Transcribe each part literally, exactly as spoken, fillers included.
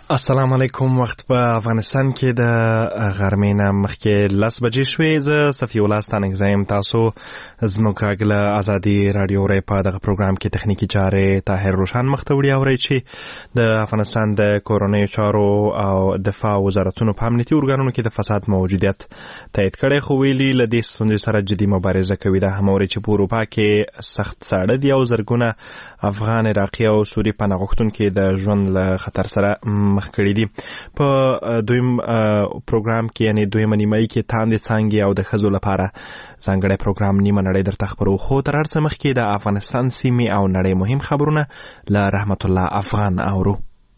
السلام علیکم. وخت په افغانستان کې د غرمې نه مخکې لس بجې شوې. زه صفي الله ستانکزی تاسو زموږ غږ له ازادي رادیو ری په دغه پروګرام کې تخنیکی چارې طاهر روشان مخ ته وړي اورئ چې د افغانستان د کورنیو چارو او دفاع وزارتونو په امنیتي ارګانونو کې د فساد موجودیت تایید کړی، خو ویلي له دې ستونزې سره جدي مبارزه کوي. دا هم اورئ چې په اروپا کې سخت ساړه دي او زرګونه افغان، عراقي او سوري پناه غوښتونکي د ژوند له خطر سره مخ کړي دي. په دویم پروګرام کې یعنی دویمه نیمایي کې تاندې څانګې او د ښځو لپاره ځانګړی پروګرام نیمه نړۍ درته خپرو. خو تر هر څه مخکې د افغانستان سیمې او نړۍ مهم خبرونه له رحمت الله افغان اورو.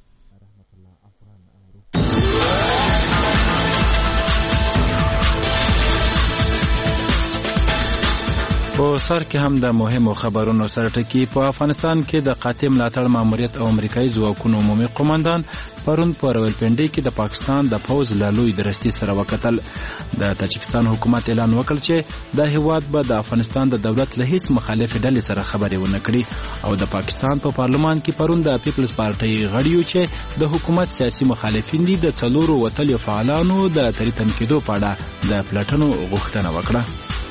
په سر کې هم د مهمو خبرونو سره ټکی. په افغانستان کې د قاطع ملاتړ ماموریت او امریکایي ځواکونو عمومي قومندان پرون په راولپنډۍ کې د پاکستان د پوځ له لوی درستي سره وکتل. د تاجکستان حکومت اعلان وکړ چې د هیواد به د افغانستان د دولت له هیڅ مخالفې ډلې سره خبرې ونه کړي. او د پاکستان په پارلمان کې پرون د پیپلز پارټۍ غړیو چې د حکومت سیاسي مخالفین دي د څلورو وتلیو فعالانو د تریتم کېدو په اړه د پلټنو غوښتنه وکړه.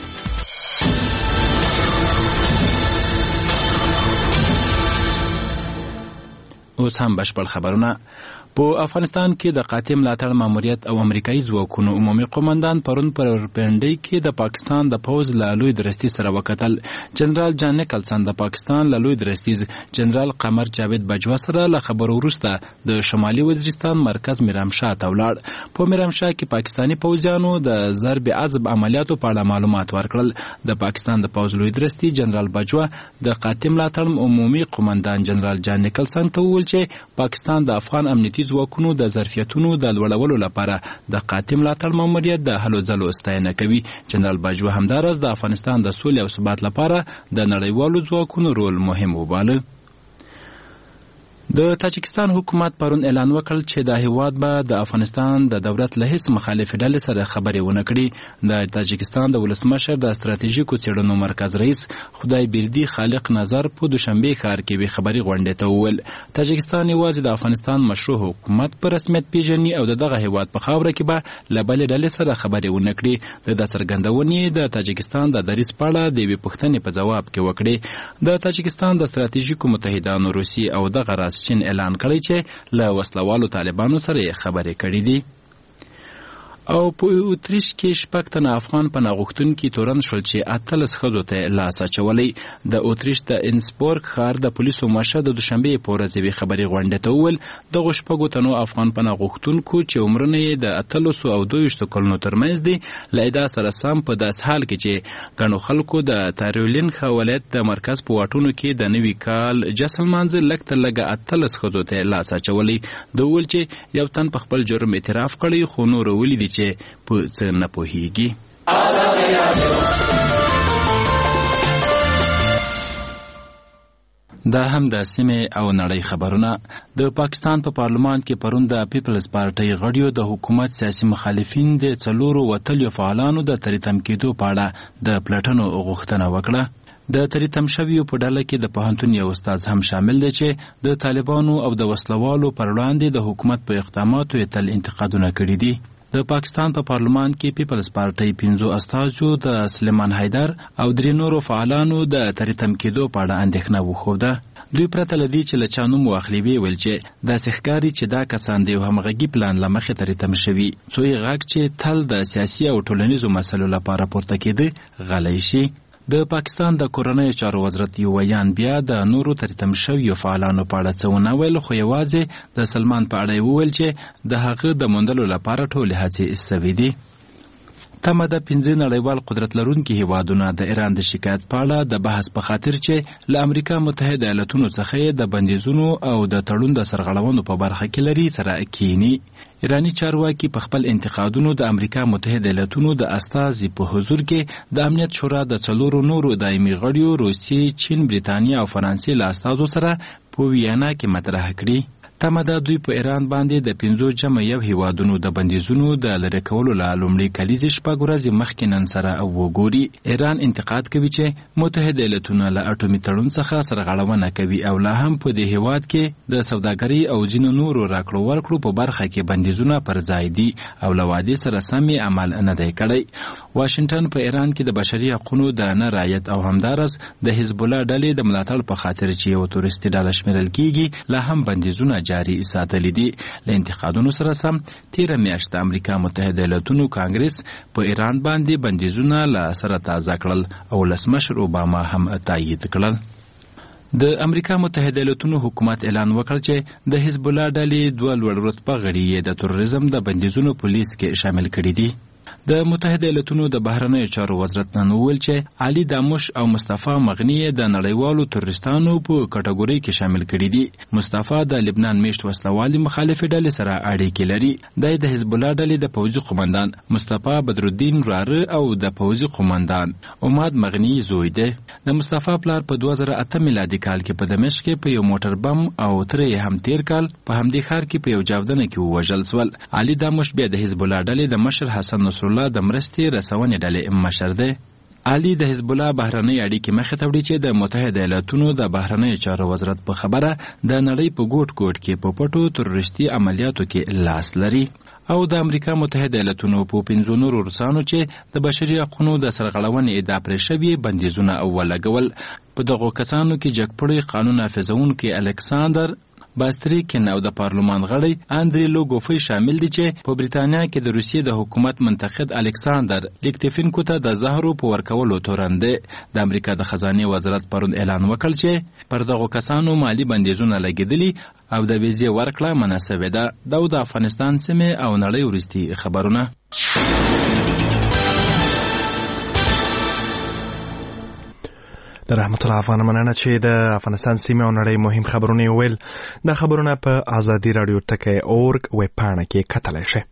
اوس هم بشپړ خبرونه. په افغانستان کې د قاطع ملاتړ ماموریت او امریکایي ځواکونو عمومي قومندان پرون پر راولپنډۍ کې د پاکستان د پوځ له لوی درستي سره وکتل. جنرال جان نیکلسن د پاکستان له لوی درستیز جنرال قمر جاوید بجوا سره له خبرو وروسته د شمالي وزیرستان مرکز میرامشاه ته ولاړ. په میرامشاه کې پاکستاني پوځیانو د ضرب عضب عملیاتو په اړه معلومات ورکړل. د پاکستان د پوځ لوی درستي جنرال بجوا د قاطع ملاتړ عمومي قومندان جنرال جان نیکلسن ته وویل چې پاکستان د افغان امنیتي ځواکونو د ظرفیتونو د لوړولو لپاره د قاطع ملاتړ ماموریت د هلو ځلو ستاینه کوي. جنرال بجوا همداراز د افغانستان د سولې او ثبات لپاره د نړیوالو ځواکونو رول مهم وباله. د تاجکستان حکومت پرون اعلان وکړ چې د هیواد به د افغانستان د دولت له هیڅ مخالفې ډلې سره خبرې ونه کړي. د تاجکستان د ولسمشر د ستراتیژیکو څېړنو مرکز رئیس خدای بیردي خالق نظر په دوشنبه ښار کې وی خبري غونډې ته وویل تاجکستان یوازې د افغانستان مشروع حکومت په رسمیت پیژني او دغه هیواد په خاوره کې به له بلې ډلې سره خبرې ونه کړي. د څرګندونې د تاجکستان د دریځ په اړه د یوې پوښتنې په ځواب کې وکړي. د تاجکستان د ستراتیژیکو متحدانو روسیې او دغه راز چین اعلان کړی چې له وسلوالو طالبانو سره خبرې کړې دي. او په اتریش کې شپږ تنه افغان پناه غوښتونکي تورن شول چې اتلس ښځو ته لاس اچولی. د اتریش د انسبورګ ښار د پولیسو مشر د دوشنبې په ورځ یوې خبري غونډې ته وویل دغو شپږو تنو افغان پناه غوښتونکو چې عمرونه یې د اتلسو او دویشتو کلونو ترمنځ دي له ادعا سره سم په داس حال کې چې ګڼو خلکو د تارولین ښه ولایت د مرکز په واټونو کې د نوي کال جسل مانځه لږ تر لږه اتلس ښځو ته لاس اچولی. د وویل چې یو تن په خپل جرم اعتراف کړی خو نور ولیدي چې په څه نه پوهیږي. دا هم د سیمې او نړۍ خبرونه. د پاکستان په پارلمان کې پرون د پیپلز پارټۍ غړیو د حکومت سیاسي مخالفین د څلورو وتلیو فعالانو د تریتم کېدو په اړه د پلټنو غوښتنه وکړه. د تریتم شویو په ډله کې د پوهنتون یو استاد هم شامل دی چې د طالبانو او د وسلوالو پر وړاندې د حکومت په اقداماتو یې تل انتقادونه کړي دي. د پاکستان په پارلمان کې پیپلز پارټۍ پنځو استازو د سلیمان حیدر او درې نورو فعالانو د تریتم کېدو په اړه اندېښنه وښوده. دوی پرته له دې چې له چا نوم واخلي ویل چې داسې ښکاري چې دا کسان د یو همغږي پلان له مخې تریتم شوي څو یې غږ چې تل د سیاسي او ټولنیزو مسلو لپاره پورته کېده غلی شي. د پاکستان د کورنیو چارو وزارت یو ویان بیا د نورو تریتم شویو فعالانو په اړه څه ونه ویل خو یوازې د سلمان په اړه یې وویل چې د هغه د موندلو لپاره ټولې هڅې سوي دي. تمه ده پنځه نړیوال قدرت لرونکي هیوادونه د ایران د شکایت په اړه د بحث په خاطر چې له امریکا متحده ایالاتونو څخه د بندیزونو او د تړون د سرغړونو په برخه کې لري سره کینی. ایرانی چارواکي په خپل انتقادونو د امریکا متحده ایالاتونو د استازي په حضور کې د امنیت شورا د څلورو نورو دایمي غړیو روسیې، چین، بریتانیا او فرانسې له استازو سره په ویانا کې مطرح کړي. تمه ده دوی په ایران باندې د پنځو جمع یو هیوادونو د بندیزونو د لرې کولو له لومړۍ کلیزې شپږ ورځې مخکې نن سره وګوري. ایران انتقاد کوي چې متحده ایالتونه له اټومي تړون څخه سرغړونه کوي او لا هم په دې هیواد کې د سوداګرۍ او ځینو نورو راکړو ورکړو په برخه کې بندیزونه پر ځای دي او له وعدې سره سم عمل نه دی کړی. واشنگټن په ایران کې د بشري حقوقو د نه رعایت او همدارس د حزب الله ډلې د ملاتړ په خاطر چې یو تورستي ډله شمیرل کیږي لا هم بندیزونه جاري ساتلي دي. له انتقادونو سره سم تیره میاشت د امریکا متحده ایالتونو کانګرس په ایران باندې بندیزونه له سره تازه کړل او ولسمشر اوباما هم تایید کړل. د امریکا متحده ایالتونو حکومت اعلان وکړ چې د حزب الله ډلې دوه لوړ رتبه غړي یې د تروریزم د بندیزونو په لیست کې شامل کړي دي. د متحده ایالتونو د بهرنیو چارو وزارت نن وویل چې علي داموش او مصطفی مغنی د نړیوالو تروریستانو په کټګوري کې شامل کړي دي. مصطفی د لبنان میشت وسلوالي مخالفې ډلې سره اړیکې لري. د د حزب الله ډلې د پوځي قومندان مصطفی بدرالدین راره او د پوځي قومندان عماد مغنی زوی دی. د مصطفی پلار په دوه زره اته میلادي کال کې په دمشق کې په یو موټر بم او ترې هم تیر کال په همدې ښار کې په یو چاودنه کې ووژل شول. علي داموش بیا د حزب الله ډلې د مشر حسن نصر الله د مرستې رسونې ډلې مشر دی. علي د حزب الله بهرنۍ اړیکې مخې ته وړي چې د متحده ایالتونو د بهرنیو چارو وزارت په خبره د نړۍ په ګوټ ګوټ کې په پټو تروریستي عملیاتو کې لاس لري او د امریکا متحده ایالتونو په پنځو نورو روسانو چې د بشري حقوقو د سرغړونې ادعا پرې شوې بندیزونه ولګول. په دغو کسانو کې جګپړی قانون نافذونکي الکساندر باستریکن او د پارلمان غړی اندری لوګوفی شامل دي چې په بریتانیا کې د روسیې د حکومت منتقد الکساندر لیکتفینکو ته د زهرو په ورکولو تورنده. د امریکا د خزانه وزارت پرون اعلان وکړ چې پر دغو کسانو مالی بندیزونه لګیدلي او د ویزې ورکړه مناسبه ده. دا د افغانستان سیمه او نړۍ ورستي خبرونه. د رحمت الله افغان مننه چې د افغانستان سیمه او نړۍ مهم خبرونه ویل. دا خبرونه په آزادي رادیو ټکی اورګ ویب پاڼه کې کتلای شئ.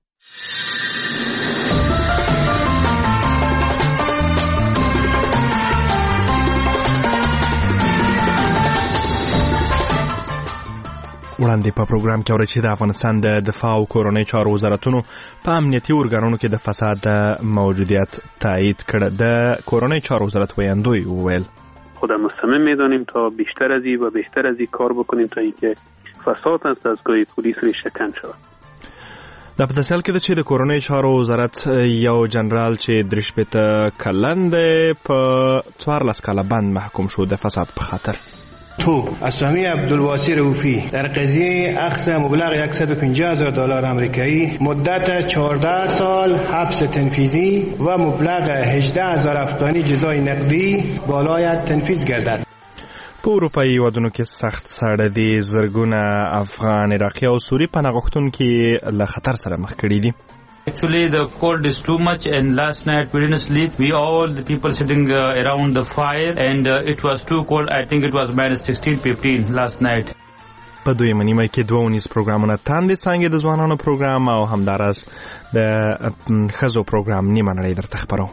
وړاندې په پروګرام کې اورئ چې د افغانستان د دفاع او کورنۍ چارو وزارتونو په امنیتي ارګانونو کې د فساد د موجودیت تایید کړ. د کورنۍ چارو وزارت ویاندوی وویل خودم مصمم می‌دانیم تا بیشتر از این و بهتر از این کار بکنیم تا اینکه فساد از دستگاه پلیس ریشه کن شود. دا په داسې حال کې ده چې د کورنۍ چارو وزارت یو جنرال چې درې شپېته کلن دی په څوارلس کاله بند محکوم شو د فساد په خاطر. تو اسامی عبدالواسی روفی در قضیه اخذ مبلغ صد و پنجاه هزار دلار آمریکایی مدت چهارده سال حبس تنفیذی و مبلغ هجده هزار افغانی جزای نقدی بالایت تنفیذ گردد. په اروپایي هیوادونو کې سخت ساړه دي. زرګونه افغان، عراقي او سوري پناه غوښتونکي له خطر سره مخ کړي دي. Actually, the cold is too much, and last night we didn't sleep. We all the people sitting uh, around the fire, and uh, it was too cold. I think it was minus sixteen, fifteen last night. په دویمه نیمه کې دوه ونیز پروګرامونه تاندې څانګې د ځوانانو پروګرام او همداراز د ښځو پروګرام نیمه نړۍ درته خپرو.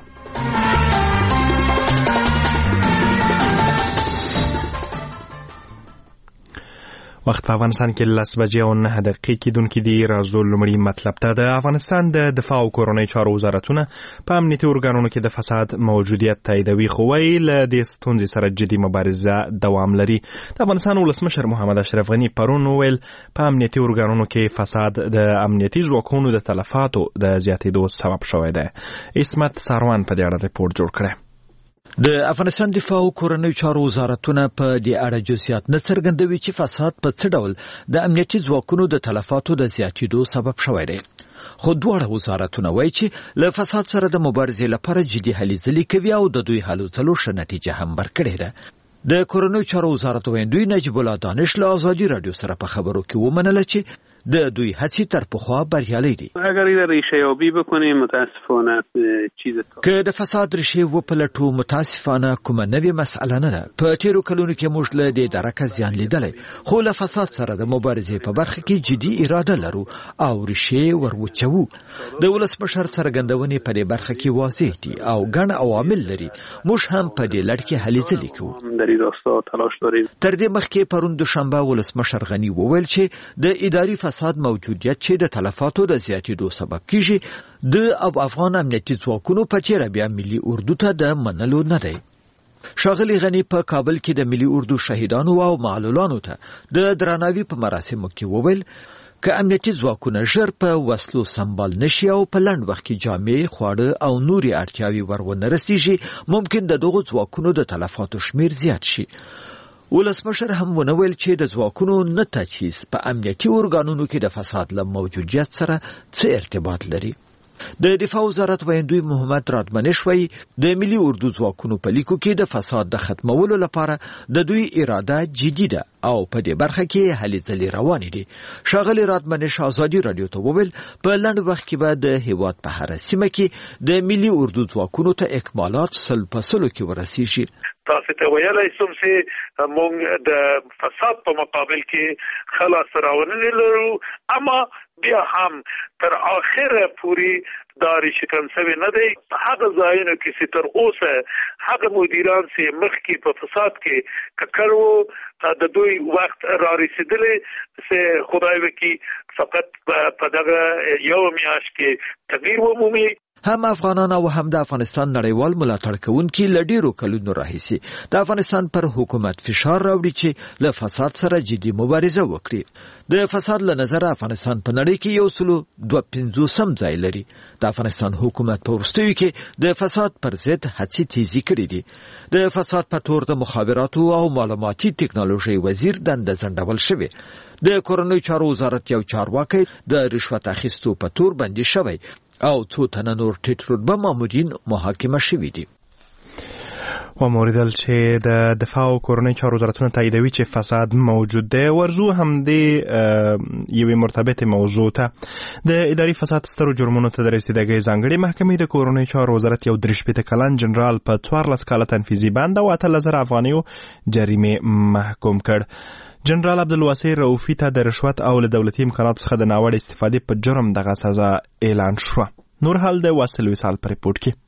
وخت په افغانستان کې لس بجې او نهه دقیقې کېدونکي دي. راځو لومړی مطلب ته. د افغانستان د دفاع او کورنۍ چارو وزارتونه په امنیتي ارګانونو کې د فساد موجودیت تاییدوي، خو وایي له دې ستونزې سره جدي مبارزه دوام لري. د افغانستان ولسمشر محمد اشرف غني پرون وویل په امنیتي ارګانونو کې فساد د امنیتي ځواکونو د تلفاتو د زیاتېدو سبب شوی دی. عصمت ساروان په دې اړه ریپورت جوړ کړی. د افغانستان دفاع او کورنۍ چارو وزارتونه په دې اړه جزئیات نه څرګندوي چې فساد په څه ډول د امنیتي ځواکونو د تلفاتو د زیاتېدو سبب شوی دی. خو دواړه وزارتونه وایي چې له فساد سره د مبارزې لپاره جدي هلې ځلې کوي او د دوی هلو ځلو ښه نتیجه هم ورکړې ده. د کورنۍ چارو وزارت ویاندوی نجیب الله دانش له آزادي رادیو سره په خبرو کې ومنله چې د دوی هڅې تر پخوا بریالۍ دي. اگر این ریشه یابی بکنیم متاسفانه چیز که د فساد ریشه وپلټو متاسفانه کومه نوې مسأله نه ده. په تیرو کلونو کې موږ له دې درکه زیان لیدلی، خو له فساد سره د مبارزې په برخه کې جدي اراده لرو او ریشه وروچوو. د ولسمشر څرګندونې په دې برخه کې واضح دي او ګڼ عوامل لري. موږ هم په دې لړ کې هلې ځلې کوو. در این راستا تلاش داریم. تر دې مخکې پرون دوشنبه ولسمشر غني وویل چې د اداري فساد موجودیت چې د تلفاتو د زیاتېدو سبب کیږي د افغان امنیتي ځواکونو په څیر بیا ملي اردو ته د منلو نه دی. ښاغلي غني په کابل کې د ملي اردو شهیدانو او معلولانو ته د درناوي په مراسمو کې وویل که امنیتي ځواکونه ژر په وسلو سمبال نشي او په لنډ وخت کې جامې، خواړه او نوري اړتیاوې ورونه رسیږي، ممکن د دغو ځواکونو د تلفاتو شمیر زیات شي. ولسمشر هم ونه ویل چې د ځواکونو نه تجهیز په امنیتي ارګانونو کې د فساد له موجودیت سره څه ارتباط لري. د دفاع وزارت ویندوی محمد رادمنش وایي د ملي اردو ځواکونو په لیکو کې د فساد د ختمولو لپاره د دوی اراده جدي ده او په دې برخه کې هلې ځلې روانې دي. ښاغلي رادمنش ازادي رادیو ته وویل په لنډ وخت کې به د هیواد په هره سیمه کې د ملي اردو ځواکونو ته اکمالات سل په سلو کې ورسیږي. تاسو ته ویلای سم چې موږ د فساد په مقابل کې خلاص راوړنې لرو، اما بیا هم تر اخره پوری داری شکن سوی نه دی. هغه ځایونو کې چې تر اوسه هغه مدیران چې مخکې په فساد کې ککړو د دوی وخت را رسیدلی چې خدای وکړي فقط په دغه یو میاشت کې تغییر ومومي. هم افغانان او هم د افغانستان نړیوال ملاتړ کوونکي له ډیرو کلونو راهیسې د افغانستان پر حکومت فشار راوړي چې له فساد سره جدي مبارزه وکړي. د فساد له نظره افغانستان په نړۍ کې یو سلو دوه پنځوسم ځای لري. د افغانستان حکومت په وروستیو کې د فساد پر ضد هڅې تیزی کړې دي. د فساد په تور د مخابراتو او معلوماتي ټکنالوژي وزیر دنده ځنډول شوې. د کورنیو چارو وزارت یو چارواکي د رشوت اخیستو په تور بندي شوی او څو تنه نور ټیټ رتبه مامورین محاکمه شوي دي. و موریدل چې د دفاع او کورنۍ چارو وزارتونه تاییدوي چې فساد موجود دی. ورزو هم د یوې مرتبطه موضوع ته د اداري فساد سترو جرمونو ته د رسیدګۍ ځانګړي محکمې د کورنۍ چارو وزارت یو درې شپېته کلن جنرال په څوارلس کاله تنفیذي بند او اتلس زره افغانیو جریمې محکوم کړ. جنرال عبدالواسع رؤفي ته د رشوت او له دولتي امکاناتو څخه د ناوړه استفادې په جرم دغه سزا اعلان شوه. نور حال د واصل وصال پر ریپورت کې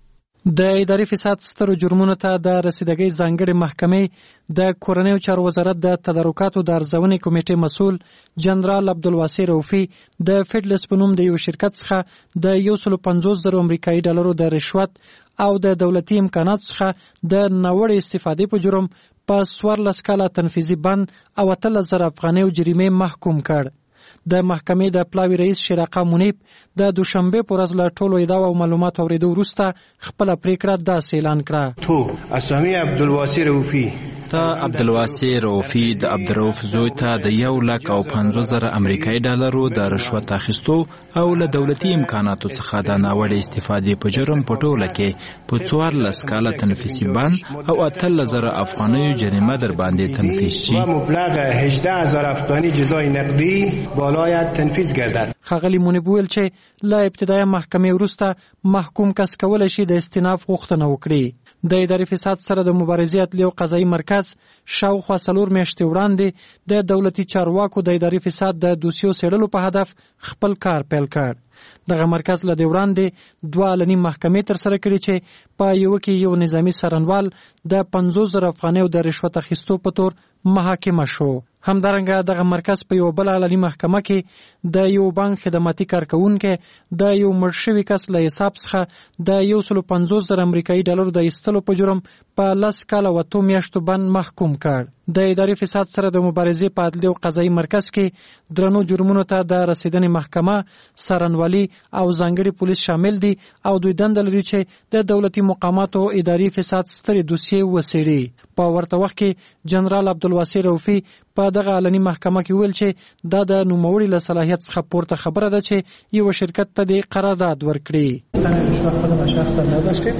د اداري فساد سترو جرمونو ته د رسیدګۍ ځانګړي محکمې د کورنیو چارو وزارت د تدارکاتو د ارزونې کمیټې مسؤل جنرال عبدالواسع رؤفي د فیډلس په نوم د یو شرکت څخه د یو سل پنځوس زره امریکایي ډالرو د رشوت او د دولتي امکاناتو څخه د ناوړه استفادې په جرم په څوارلس کاله تنفیذي بند او اتلس زره افغانیو جریمې محکوم کړ. د محکمې د پلاوي رئیس شراقه منیب د دوشنبه پر ورځ له ټولو ادعا او معلومات اوریدو وروسته خپل پریکړه داسې اعلان کړه. تو اسامی عبدالواسع رؤفي ته عبدالواسع رؤفي د عبدالرؤف زوی ته د یو لک او پنځوس زره امریکایي ډالرو د رشوت اخیستو او له دولتي امکاناتو څخه د ناوړه استفادې په جرم په ټوله کې په څوارلس کاله تنفیذي بند او اتلس زره افغانیو جریمه در باندې تنفیذ شي. مبلغ هجده هزار افغانی جزای نقدی بالای تنفیذ گردد. ښاغلي منیب ویل چې له ابتدایي محکمې وروسته محکوم کس کولی شي د استیناف غوښتنه وکړي. د اداري فساد سره د مبارزې عدلي او قضایي مرکز شاوخوا څلور میاشتې وړاندې د دولتي چارواکو د اداري فساد د دوسیو څېړلو په هدف خپل کار پیل کړ. دغه مرکز له دې وړاندې دوه علني محکمې ترسره کړي چې په یوه کې یو نظامي څارنوال د پنځوس زره افغانیو د رشوت اخیستو په تور محاکمه شو. همدارنګه دغه مرکز په یو بل علني محکمه کې د یو بانک خدماتي کارکونکي د یو مړ شوي کس له حساب څخه د یو سل پنځوس زره امریکایي ډالرو د ایستلو په جرم په لس کاله و اتو میاشتو بند محکوم کړ. د اداري فساد سره د مبارزې په عدلي او قضایي مرکز کې درنو جرمونو ته د رسیدنې محکمه، څارنوالي او ځانګړي پولیس شامل دي او دوی دنده لري چې د دولتي مقاماتو اداري فساد سترې دوسیې وڅېړي. په ورته وخت کې جنرال عبدالواسع رؤفي په دغه علني محکمه کې ویل چې دا د نوموړي له صلاحیت څخه پورته خبره ده چې یو شرکت ته د قرارداد ورکړي. هیچ وقت خودم شخصا نداشتیم.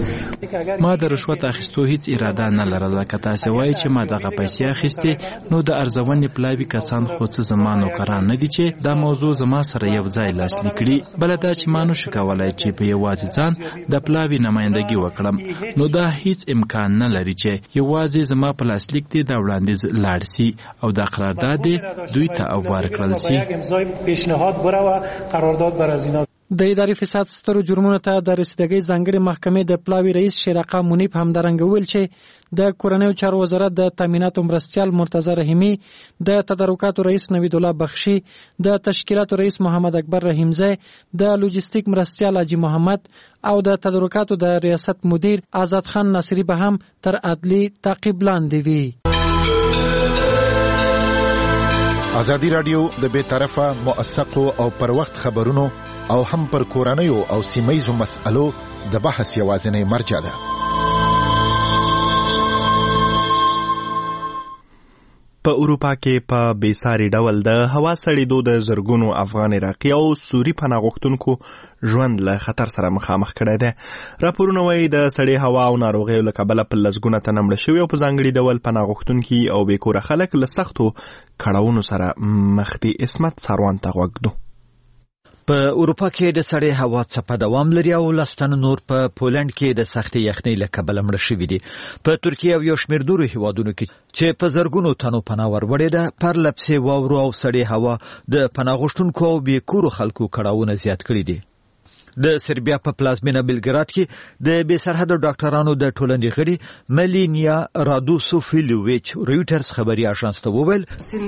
ما د رشوت اخیستو هیڅ اراده نه لرله. که تاسې وایي چې ما دغه پیسې اخیستې نو د ارزونې پلاوي کسان خو څه زما نوکران نه دي چې دا موضوع زما سره یو ځای لاسلیک کړي. بله دا چې ما نشو کولی چې په یوازې ځان د پلاوي نمایندګي وکړم، نو دا هیڅ امکان نه لري چې یوازې زما په لاسلیک دې دا وړاندیز لاړ سي او دا قرارداد دې دوی ته اوار کړل سي. د اداري فساد سترو جرمونو ته د رسیدګۍ ځانګړي محکمې د پلاوي رئیس شیرقه منیب همدارنګه ویل چې د کورنیو چارو وزارت د تامیناتو مرستیال مرتضی رحیمی، د تدارکاتو رئیس نوید الله بخشي، د تشکیلاتو رئیس محمد اکبر رحیمزی، د لوجستیک مرستیال حاجی محمد او د تدارکاتو د ریاست مدیر آزاد خان ناصری به هم تر عدلی تعقیب لاندې وي. ازادي رادیو د بې طرفه موثقو او پر وخت خبرونو او هم پر کورنیو او سیمایزو مسألو د بحث یوازینی مرجع ده. په اروپا کې په بیساري ډول د هوا سړېدو د زرګونو افغان عراقي او سوري پناه غوښتونکو ژوند له خطر سره مخامخ کړی دی. راپورونه وایي د سړې هوا او ناروغیو له کبله په لسګونه تنه مړه شوي او په ځانګړي ډول پناه غوښتونکي او بېکوره خلک له سختو کړاوونو سره مخ دي. عصمت ساروان ته غوږ ږدو. په اروپا کې د سړې هوا څپه دوام لري او لستن نور په پولند کې د سختې یخنۍ له کبله مړه شوي دي. په ترکیه او یو شمېر نورو هیوادونو کې چې په زرګونو تنو پناه وروړې ده، پرله پسې واورو او سړې هوا د پناه غوښتونکو او بېکورو خلکو کړاوونه زیات کړي دي. د سربیا په پلازمینه بلګراد کې د بې سرحده ډاکټرانو د ټولنې غړي ملینیا رادوسوفیلوویچ رویټرز خبري اژانس ته وویل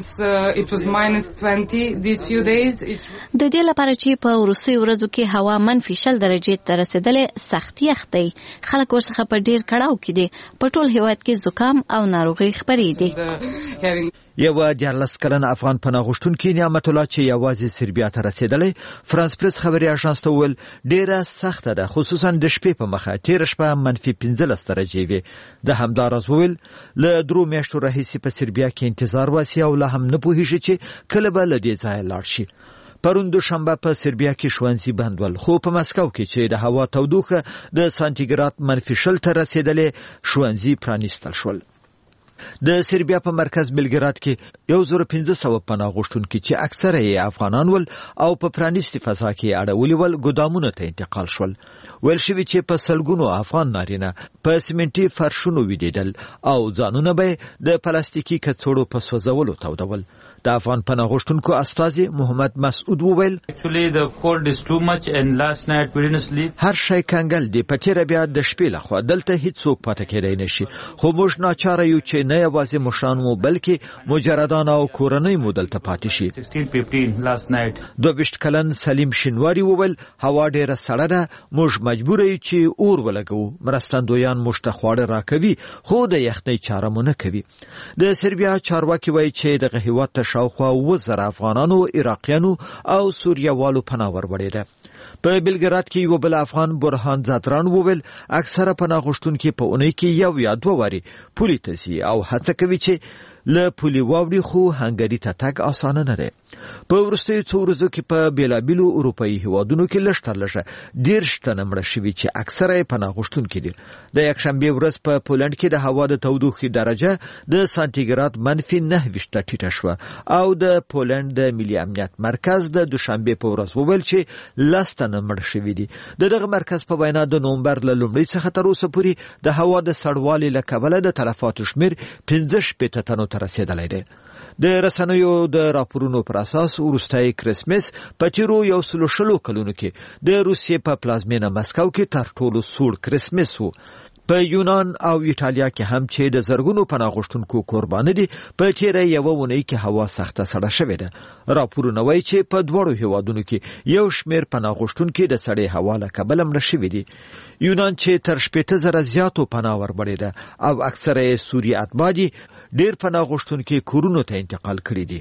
د دې لپاره چې په وروستیو ورځو کې هوا منفي شل درجې ته رسیدلې سخت یخ دی، خلک ورڅخه په ډیر کړاو کې دي. په ټول هیواد کې زکام او ناروغي خپرې دي. یو دیارلس کلن افغان پناه غوښتونکی نعمت الله چې یوازې سربیا ته رسیدلی فرانس پریس خبري اژانس ته وویل ډیره سخته ده، خصوصا د شپې په مخه تېره شپه منفي پنځلس درجې وې. د همداراز وویل له درو میاشتو راهیسې په سربیا کې انتظار واسي او لا هم نه پوهېږي چې کله به له دې ځایه لاړ شي. پرون دوشنبه په سربیا کې ښوونځي بند ول، خو په مسکو کې چې د هوا تودوخه د سانتیګراد منفي شل ته رسیدلې ښوونځي پرانیستل شول. د سربیا په مرکز بلګراد کې یو زر پنځه سوه پناه غوښتونکي چې اکثره یې افغانان ول او په پرانیستي فضا کې اړولي ول ګودامونو ته انتقال شول. ویل شوي چې په سلګونو افغان نارینه په سیمنټي فرشونو ویډېدل او ځانونه به د پلاستیکي کڅوړو په سوځولو تودول. د افغان پناه غوښتونکو استازي محمد مسعود وویل هر شی کنګل دی، په تېره بیا د شپې لخوا دلته هیڅوک پاتې کېدی نشي، خو موږ ناچاره یو چې نه یوازې مشران مو بلکې مجردان او کورنۍ مو دلته پاتې شي. دوه ویشت کلن سلیم شینواري وویل هوا ډېره سړه ده، موږ مجبور یو چې اور ولګوو. مرستندویان موږ ته خواړه راکوي خو د یخنۍ چاره مو نه کوي. د سربیا چارواکي وایي چې دغه هېواد ته شاوخوا اووه زره افغانانو، عراقیانو او سوریهوالو پناه وروړې ده. په بلګراد کې یو بل افغان برهان زادران وویل اکثره پناه غوښتونکي په اونۍ کې یو یا دوه واري پولي ته ځي او هڅه کوي چې له پولي واوړي، خو هنګري ته تګ اسانه نه دی. په وروستیو څو ورځو کې په بېلابېلو اروپایي هیوادونو کې لږ تر لږه دېرش تنه مړه شوي چې اکثره یې پناه غوښتونکي دي. د یکشنبې ورځ په پولنډ کې د هوا د تودوخې درجه د سانتیګراد منفي نهه ویشت ته ټیټه شوه او د پولنډ د ملي امنیت مرکز د دوشنبې په ورځ وویل چې لس تنه مړه شوي دي. د دغه مرکز په وینا د نومبر له لومړۍ څخه تر اوسه پورې د هوا د سړوالي له کبله د تلفاتو شمېر پنځه شپېته تنو ته رسېدلی دی. د رسنیو د راپورونو پر اساس وروستی کرسمس په تیرو یو سلو شلو کلونو کې د روسیې په پلازمینه مسکو کې تر ټولو سوړ کرسمس و. په یونان او ایټالیا کې هم چې د زرګونو پناه غوښتونکو قرباني دي، په تیره یوه اونۍ کې هوا سخته سړه شوې ده. راپورونه وایي چې په دواړو هیوادونو کې یو شمېر پناه غوښتونکي د سړې هوا له کبله مړه شوي دي. یونان چې تر شپېته زره زیاتو پناه وربړې ده او اکثره یې سوریې اتباع دي، ډېر پناه غوښتونکي کورونو ته انتقال کړي دي.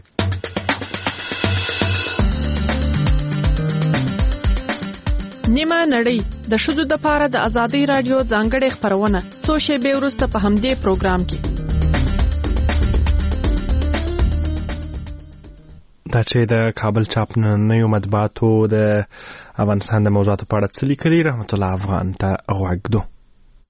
نیمه نړۍ د ښځو د پاره د ازادۍ رادیو ځانګړې خپرونه څو شېبې وروسته په همدې پروګرام کې. دا چې د کابل چاپنیو مطبوعاتو د افغانستان د موضوعاتو په اړه څه لیکلي، رحمت الله افغان ته غوږ ږدو.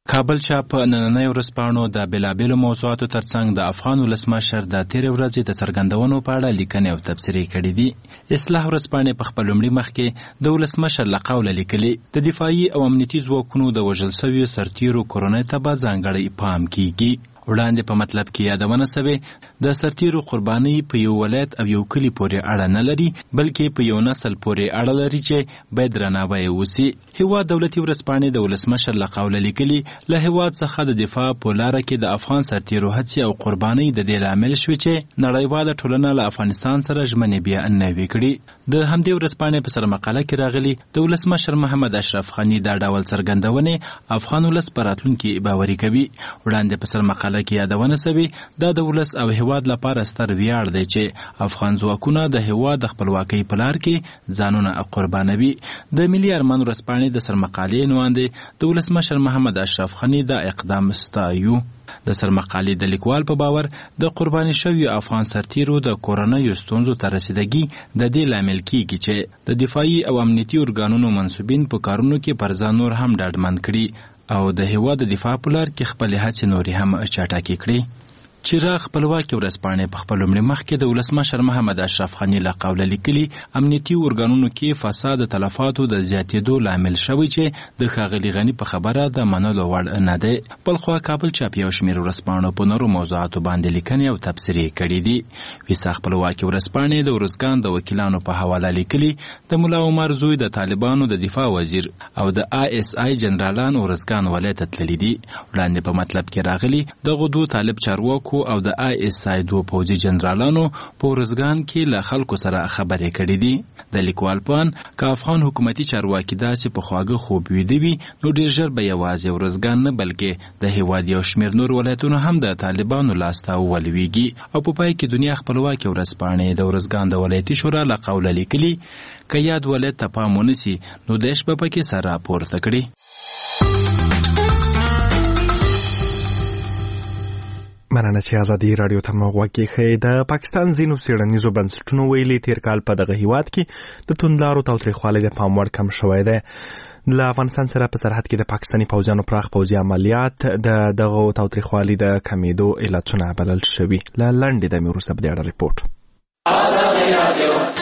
کابل چا په نننۍ ورځپاڼو د بېلابېلو موضوعاتو ترڅنګ د افغان ولسمشر د تېرې ورځې د څرګندونو په اړه لیکنې او تبصرې کړي دي. اصلاح ورځپاڼې په خپل لومړي مخ کې د ولسمشر له قوله لیکلي د دفاعي او امنیتي ځواکونو د وژل سویو سرتیرو کورنۍ ته به ځانګړی پام کیږي. وړاندې په مطلب کې یادونه سوې د سرتیرو قرباني په یو ولایت او یو کلي پورې اړه نه لري، بلکې په یو نسل پورې اړه لري چې باید درناوی وسي. هیواد دولتي ورځپاڼې د ولسمشر له قوله لیکلي له هیواد څخه د دفاع په لاره کې د افغان سرتیرو هڅې او قربانۍ د دې لامل شوې چې نړیواله ټولنه له افغانستان سره ژمنې بیا نوي کړي. د همدې ورځپاڼې په سر مقاله کې راغلي د ولسمشر محمد اشرف غني دا ډول څرګندونې افغان ولس په راتلونکي باوري کوي. وړاندې په سر مقاله کې یادونه سوي دا د ولس او هیواد لپاره ستر ویاړ دی چې افغان ځواکونه د هیواد د خپلواکۍ په لار کې ځانونه قربانوي. د ملي ارمان ورځپاڼې د سرمقالې عنوان دی د ولسمشر محمد اشرف غني دا اقدام ستایو. د سرمقالې د لیکوال په باور د قرباني شویو افغان سرتیرو د کورنیو ستونزو ته رسیدګي د دې لامل کیږي چې د دفاعي او امنیتي ارګانونو منصوبین په کارونو کې پر ځان نور هم ډاډمن کړي او د هیواد د دفاع په لار کې خپلې هڅې نورې هم چټکې کړي. چراغ خپلواکي ورځپاڼې په خپل لومړي مخ کې د ولسمشر محمد اشرف غني له قوله لیکلي امنیتي ارګانونو کې فساد د تلفاتو د زیاتېدو لامل شوی چې د ښاغلي غني په خبره د منلو وړ نه دی. بلخوا کابل چاپ یو شمېر ورځپاڼو په نورو موضوعاتو باندې لیکنې او تبصرې کړي دي. ویسا خپلواکي ورځپاڼې د ارزګان د وکیلانو په حواله لیکلي د ملا عمر زوی د طالبانو د دفاع وزیر او د آی اس آی جنرالان ارزګان ولایت ته تللي دي. وړاندې په مطلب کې راغلي دغو دوو طالب چارواکو او د آی اس آی دوه پوځي جنرالانو په ورځګان کې له خلکو سره خبرې کړې دي. د لیکوال پان که افغان حکومتي چارواکي داسې په خواږه خوب ویده وي نو ډېر ژر به یوازې ورځګان نه بلکې د هیواد یو شمېر نور ولایتونه هم د طالبانو لاسته ولویږي. او په پای کې دنیا خپلواکي ورځپاڼې د ورځګان د ولایتي شورا له قوله لیکلي که یاد ولایت ته پام ونیسي نو دیش به پکې سره پورته کړي. مننه چې ازادي راډیو ته مو غوږ کېښئ. د پاکستان ځینو څېړنیزو بنسټونو ویلي تېر کال په دغه هیواد کې د توندلارو تاوتریخوالي د پام وړ کم شوی دی. له افغانستان سره په سرحد کې د پاکستاني پوځیانو پراخ پوځي عملیات د دغو تاوتریخوالي د کمېدو علتونه بلل شوي. له لنډې دمې وروسته په دې اړه ریپورټ.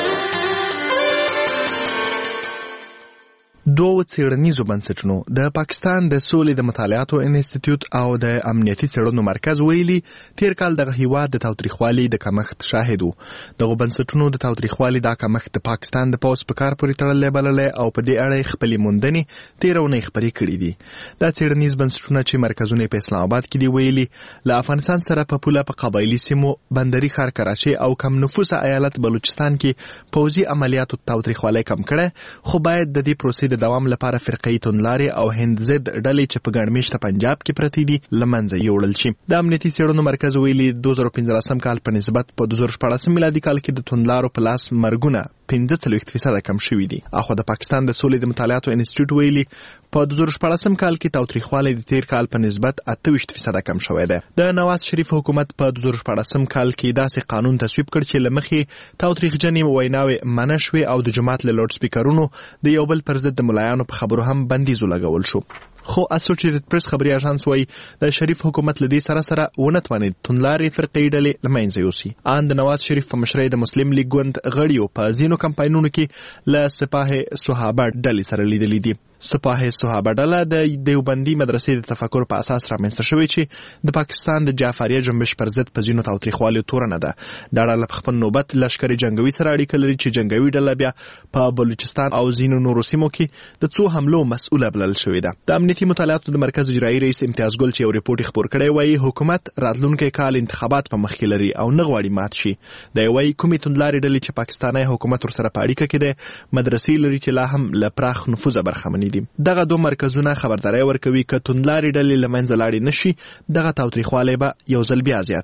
دوو څېړنیزو بنسټونو د پاکستان د سولې د مطالعاتو انسټیټیوټ او د امنیتي څېړنو مرکز ویلي تېر کال دغه هیواد د تاوتریخوالي د کمښت شاهد و. دغو بنسټونو د تاوتریخوالي دا کمښت د پاکستان د پوځ په کار پورې تړلی بللی او په دې اړه یې خپلې موندنې تېره اونۍ خپرې کړي دي. دا څېړنیز بنسټونه چې مرکزونه په اسلام آباد کې دي ویلي له افغانستان سره په پوله په قبایلي سیمو بندري ښار کراچۍ او کم نفوسه ایالت بلوچستان کې پوځي عملیاتو تاوتریخوالی کم کړی، خو باید د دې پروسې د دوام لپاره فرقې توندلارې او هند ضد ډلې چې په ګڼمېشته پنجاب کې پرتې دي له منځه یوړل شي. د امنیتي څېړنو مرکز ویلي دوه زره پنځلسم کال په نسبت په دوه زره شپاړسم میلادي کال کې د توندلارو په لاس مرګونه پنځه څلوېښت فیصده کم شوي دي. اخوا د پاکستان د سولې د مطالعاتو انسټیټیوټ ویلي په دوه زره شپاړسم کال کې تاوتریخوالی د تېر کال په نسبت اته ویشت فیصده کم شوی دی. د نواز شریف حکومت په دوه زره شپاړسم کال کې داسې قانون تصویب کړ چې له مخې تاوتریخجنې ویناوې منع شوې او د جومات له لوډ سپیکرونو د یو بل پر ضد د ملایانو په خبرو هم بندیز ولګول شو. خو اسوسییټډ پریس خبري اژانس وایي د شریف حکومت له دې سره سره ونه توانید توندلارې فرقې ډلې له منځه یوسي. ان د نواز شریف په مشرۍ د مسلم لیګ ګوند غړیو په ځینو کمپاینونو کې له سپاه صحابه ډلې سره لیدلي دي. سپاه صحابه ډله د دیوبندي مدرسې د تفکر په اساس رامنځته شوې چې د پاکستان د جعفریه جنبش پر ضد په ځینو تاوتریخوالي تورنه ده. دا ډله په خپل نوبت لشکري جنګوي سره اړیکه لري چې جنګوي ډله بیا په بلوچستان او ځینو نورو سیمو کې د څو حملو مسؤله بلل شوې ده. د امنیتي مطالعاتو د مرکز اجرایي رئیس امتیاز ګل چې یو ریپورت خپور کړی وایي حکومت راتلونکي کال انتخابات په مخ کې لري او نه غواړي مات شي. د وایي کومې توندلارې ډلې چې پاکستاني حکومت ورسره په اړیکه کې ده مدرسې لري چې لا هم له پراخ نفوذه برخمنې دي. دغه دوه مرکزونه خبرداری ورکوي که توندلارې ډلې له منځه لاړې نشي دغه تاوتریخوالی به یو ځل بیا زیات شي.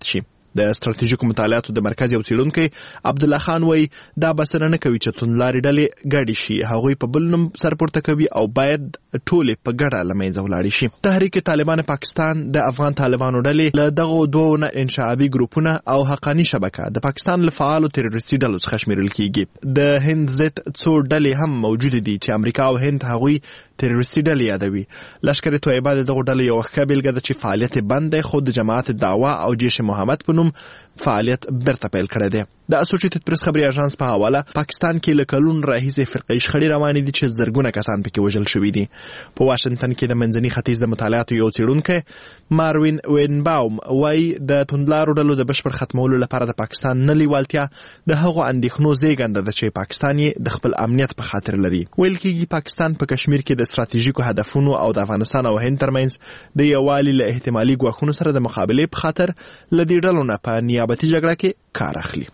د ستراتیژیکو مطالعاتو د مرکز یو څېړونکی عبدالله خان وایي دا بسنه نه کوي چې توندلارې ډلې ګډې شي، هغوی په بل نوم سرپورته کوي او باید ټولې په ګډه له منځه ولاړې شي. تحریک طالبان پاکستان د افغان طالبانو ډلې له دغو دوو نه انشعابي ګروپونه او حقاني شبکه د پاکستان له فعالو تروریستي ډلو څخه شمیرل کیږي. د هند ضد څو ډلې هم موجود دي چې امریکا او هند هغوی تروریستي ډلې یادوي. لشکر طیبه د دغو ډلو یوه ښه بېلګه ده چې فعالیت بند دی، خو د جماعت دعوا او جیش محمد په نوم فعالیت برته پیل کړی دی. د اسوسییټډ پریس خبري اژانس په حواله پاکستان کې له کلونو راهیسې فرقې شخړې روانې دي چې زرګونه کسان پکې وژل شوي دي. په واشنګټن کې د منځني ختیځ د مطالعاتو یو څېړونکی ماروین وینباوم وایي د توندلارو ډلو د بشپړ ختمولو لپاره د پاکستان نه لیوالتیا د هغو اندېښنو زېږنده ده چې پاکستان یې د خپل امنیت په خاطر لري. ویل کېږي پاکستان په کشمیر کې د ستراتیژیکو هدفونو او د افغانستان او هند ترمنځ د یووالي له احتمالي ګواښونو سره د مقابلې په خاطر له دې ډلو نه په نیابتي جګړه کې کار اخلي.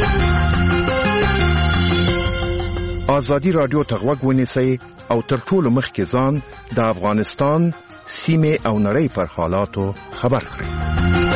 آزادی رادیو ته غوږ ونیسئ او تر ټولو مخکې ځان د افغانستان سیمې او نړۍ پر حالاتو خبر کړئ.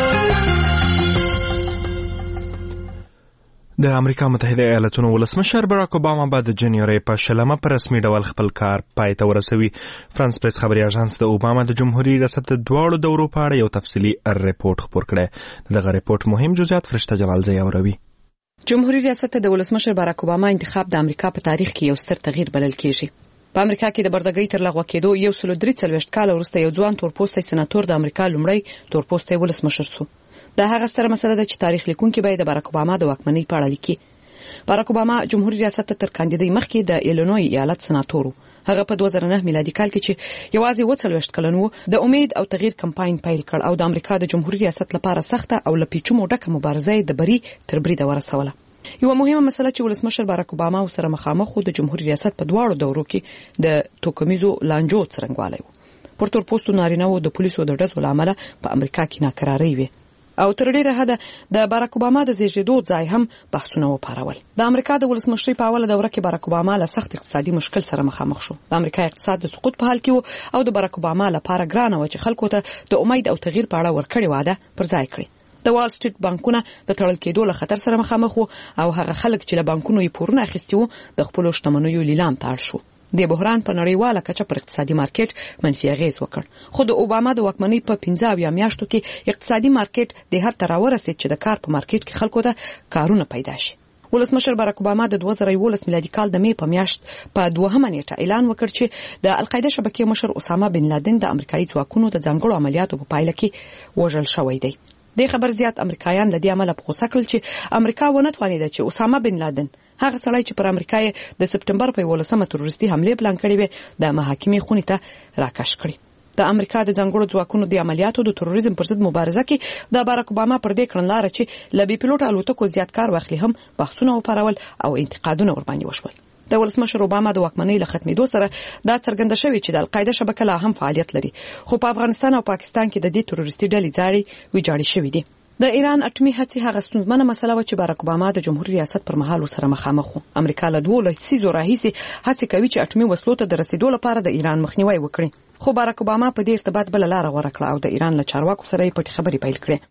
د امریکا متحده ایالاتونو ولسمشر باراک اوباما به د جنوري په شلمه په رسمي ډول خپل کار پای ته ورسوي. فرانس پریس خبري اژانس د اوباما د جمهوریت ریاست د دواړو دورو په اړه یو تفصیلي ریپورت خپور کړی. دغه ریپورت مهم جزئیات فرشته جلالزی اوروي. جمهوریت ریاست د ولسمشر باراک اوباما انتخاب د امریکا په تاریخ کې یو ستر تغییر بلل کېږي. په امریکا کې د بردګۍ تر لغوه کېدو یو سل درې څلوېښت کال وروسته یو ځوان تورپوستی سناتور د امریکا لومړی تورپوستی ولسمشر شو. دا هغه ستره مسله ده چې تاریخ لیکونکي به د باراک اوباما د واکمنۍ په اړه لیکي. باراک اوباما جمهوریت ریاست ته تر کاندیدۍ مخکې د ایلینوی ایالت سناتور. هغه په دوه زره نه میلادي کال کې چې یوازې اووه څلوېښت کلن و د امید او تغییر کمپاین پیل کړ او د امریکا د جمهوریت ریاست لپاره سخته او له پیچومو ډکه مبارزه د بری تر بریده ورسوله. یو مهمه مسله چې ولسمشر باراک اوباما سره مخامخ و د جمهوریت ریاست په دواړو دورو کې د توکمیزو لانجو څرنګوالی و. پر تورپوستو نارینه و د پولیسو د ډزو له امله په امریکا کې ناکرارۍ وې او تر ډیره حده د باراک اوباما د زیږیدو ځای هم بحثونه وپارول. د امریکا د ولسمشرۍ په اوله دوره کې باراک اوباما له سخت اقتصادي مشکل سره مخامخ شو. د امریکا اقتصاد د سقوط په حال کې و او د باراک اوباما لپاره ګرانه و چې خلکو ته د امید او تغییر په اړه ورکړې وعده پر ځای کړي. د وال سټریټ بانکونه د تړل کېدو له خطر سره مخامخ وو او هغه خلک چې له بانکونو یې پورونه اخیستي وو د خپلو شتمنیو لیلام ته اړ شو. د بحران په نړیواله کچه پر اقتصادي مارکیټ منفي اغیز وکړ. خو د اوباما د واکمنۍ په پنځه اویا میاشتو کې اقتصادي مارکیټ د حد ته راورسېد چې د کار په مارکیټ کې خلکو ته کارونه پیدا شي. ولسمشر باراک اوباما د دوه زره یولس میلادي کال د می په میاشت په دوهمه نیټه اعلان وکړ چې د القاعده شبکې مشر اسامه بن لادن د امریکایي ځواکونو د ځانګړو عملیاتو په پایله کې وژل شوی دی. د خبر زیات امریکایان له دې عمله په غوسه کړل چې امریکا ونه توانیده چې اسامه بن لادن هغه سړی چې پر امریکا د سپټمبر په یولسمه تروریستي حمله پلان کړی و د محاکمې خونې ته راکش کړي. د امریکا د ځانګړو ځواکونو د عملیاتو د تروریزم پر ضد مبارزه کې د باراک اوباما پر دې کړنلاره چې له بي پیلوټ الوتکو زیات کار واخلي هم بحثونه وپارول او انتقادونه ورباندې وشول. د ولسمشر اوباما د واکمنۍ له ختمېدو سره دا څرګنده شوې چې د القاعده شبکه لا هم فعالیت لري، خو په افغانستان او پاکستان کې د دې تروریستي ډلې ځاړي ویجاړې شوې دي. د ایران اټومي هڅې هغه ستونزمنه مسله و چې باراک اوباما د جمهوریت ریاست پر مهال سره مخامخ و. امریکا له دوه لسیزو راهیسې هڅې کوي چې اټومي وسلو ته د رسیدو لپاره د ایران مخنیوي وکړي، خو باراک اوباما په دې ارتباط بل لار غوره کړه او د ایران له چارواکو سره یې پټې خبرې پیل کړې.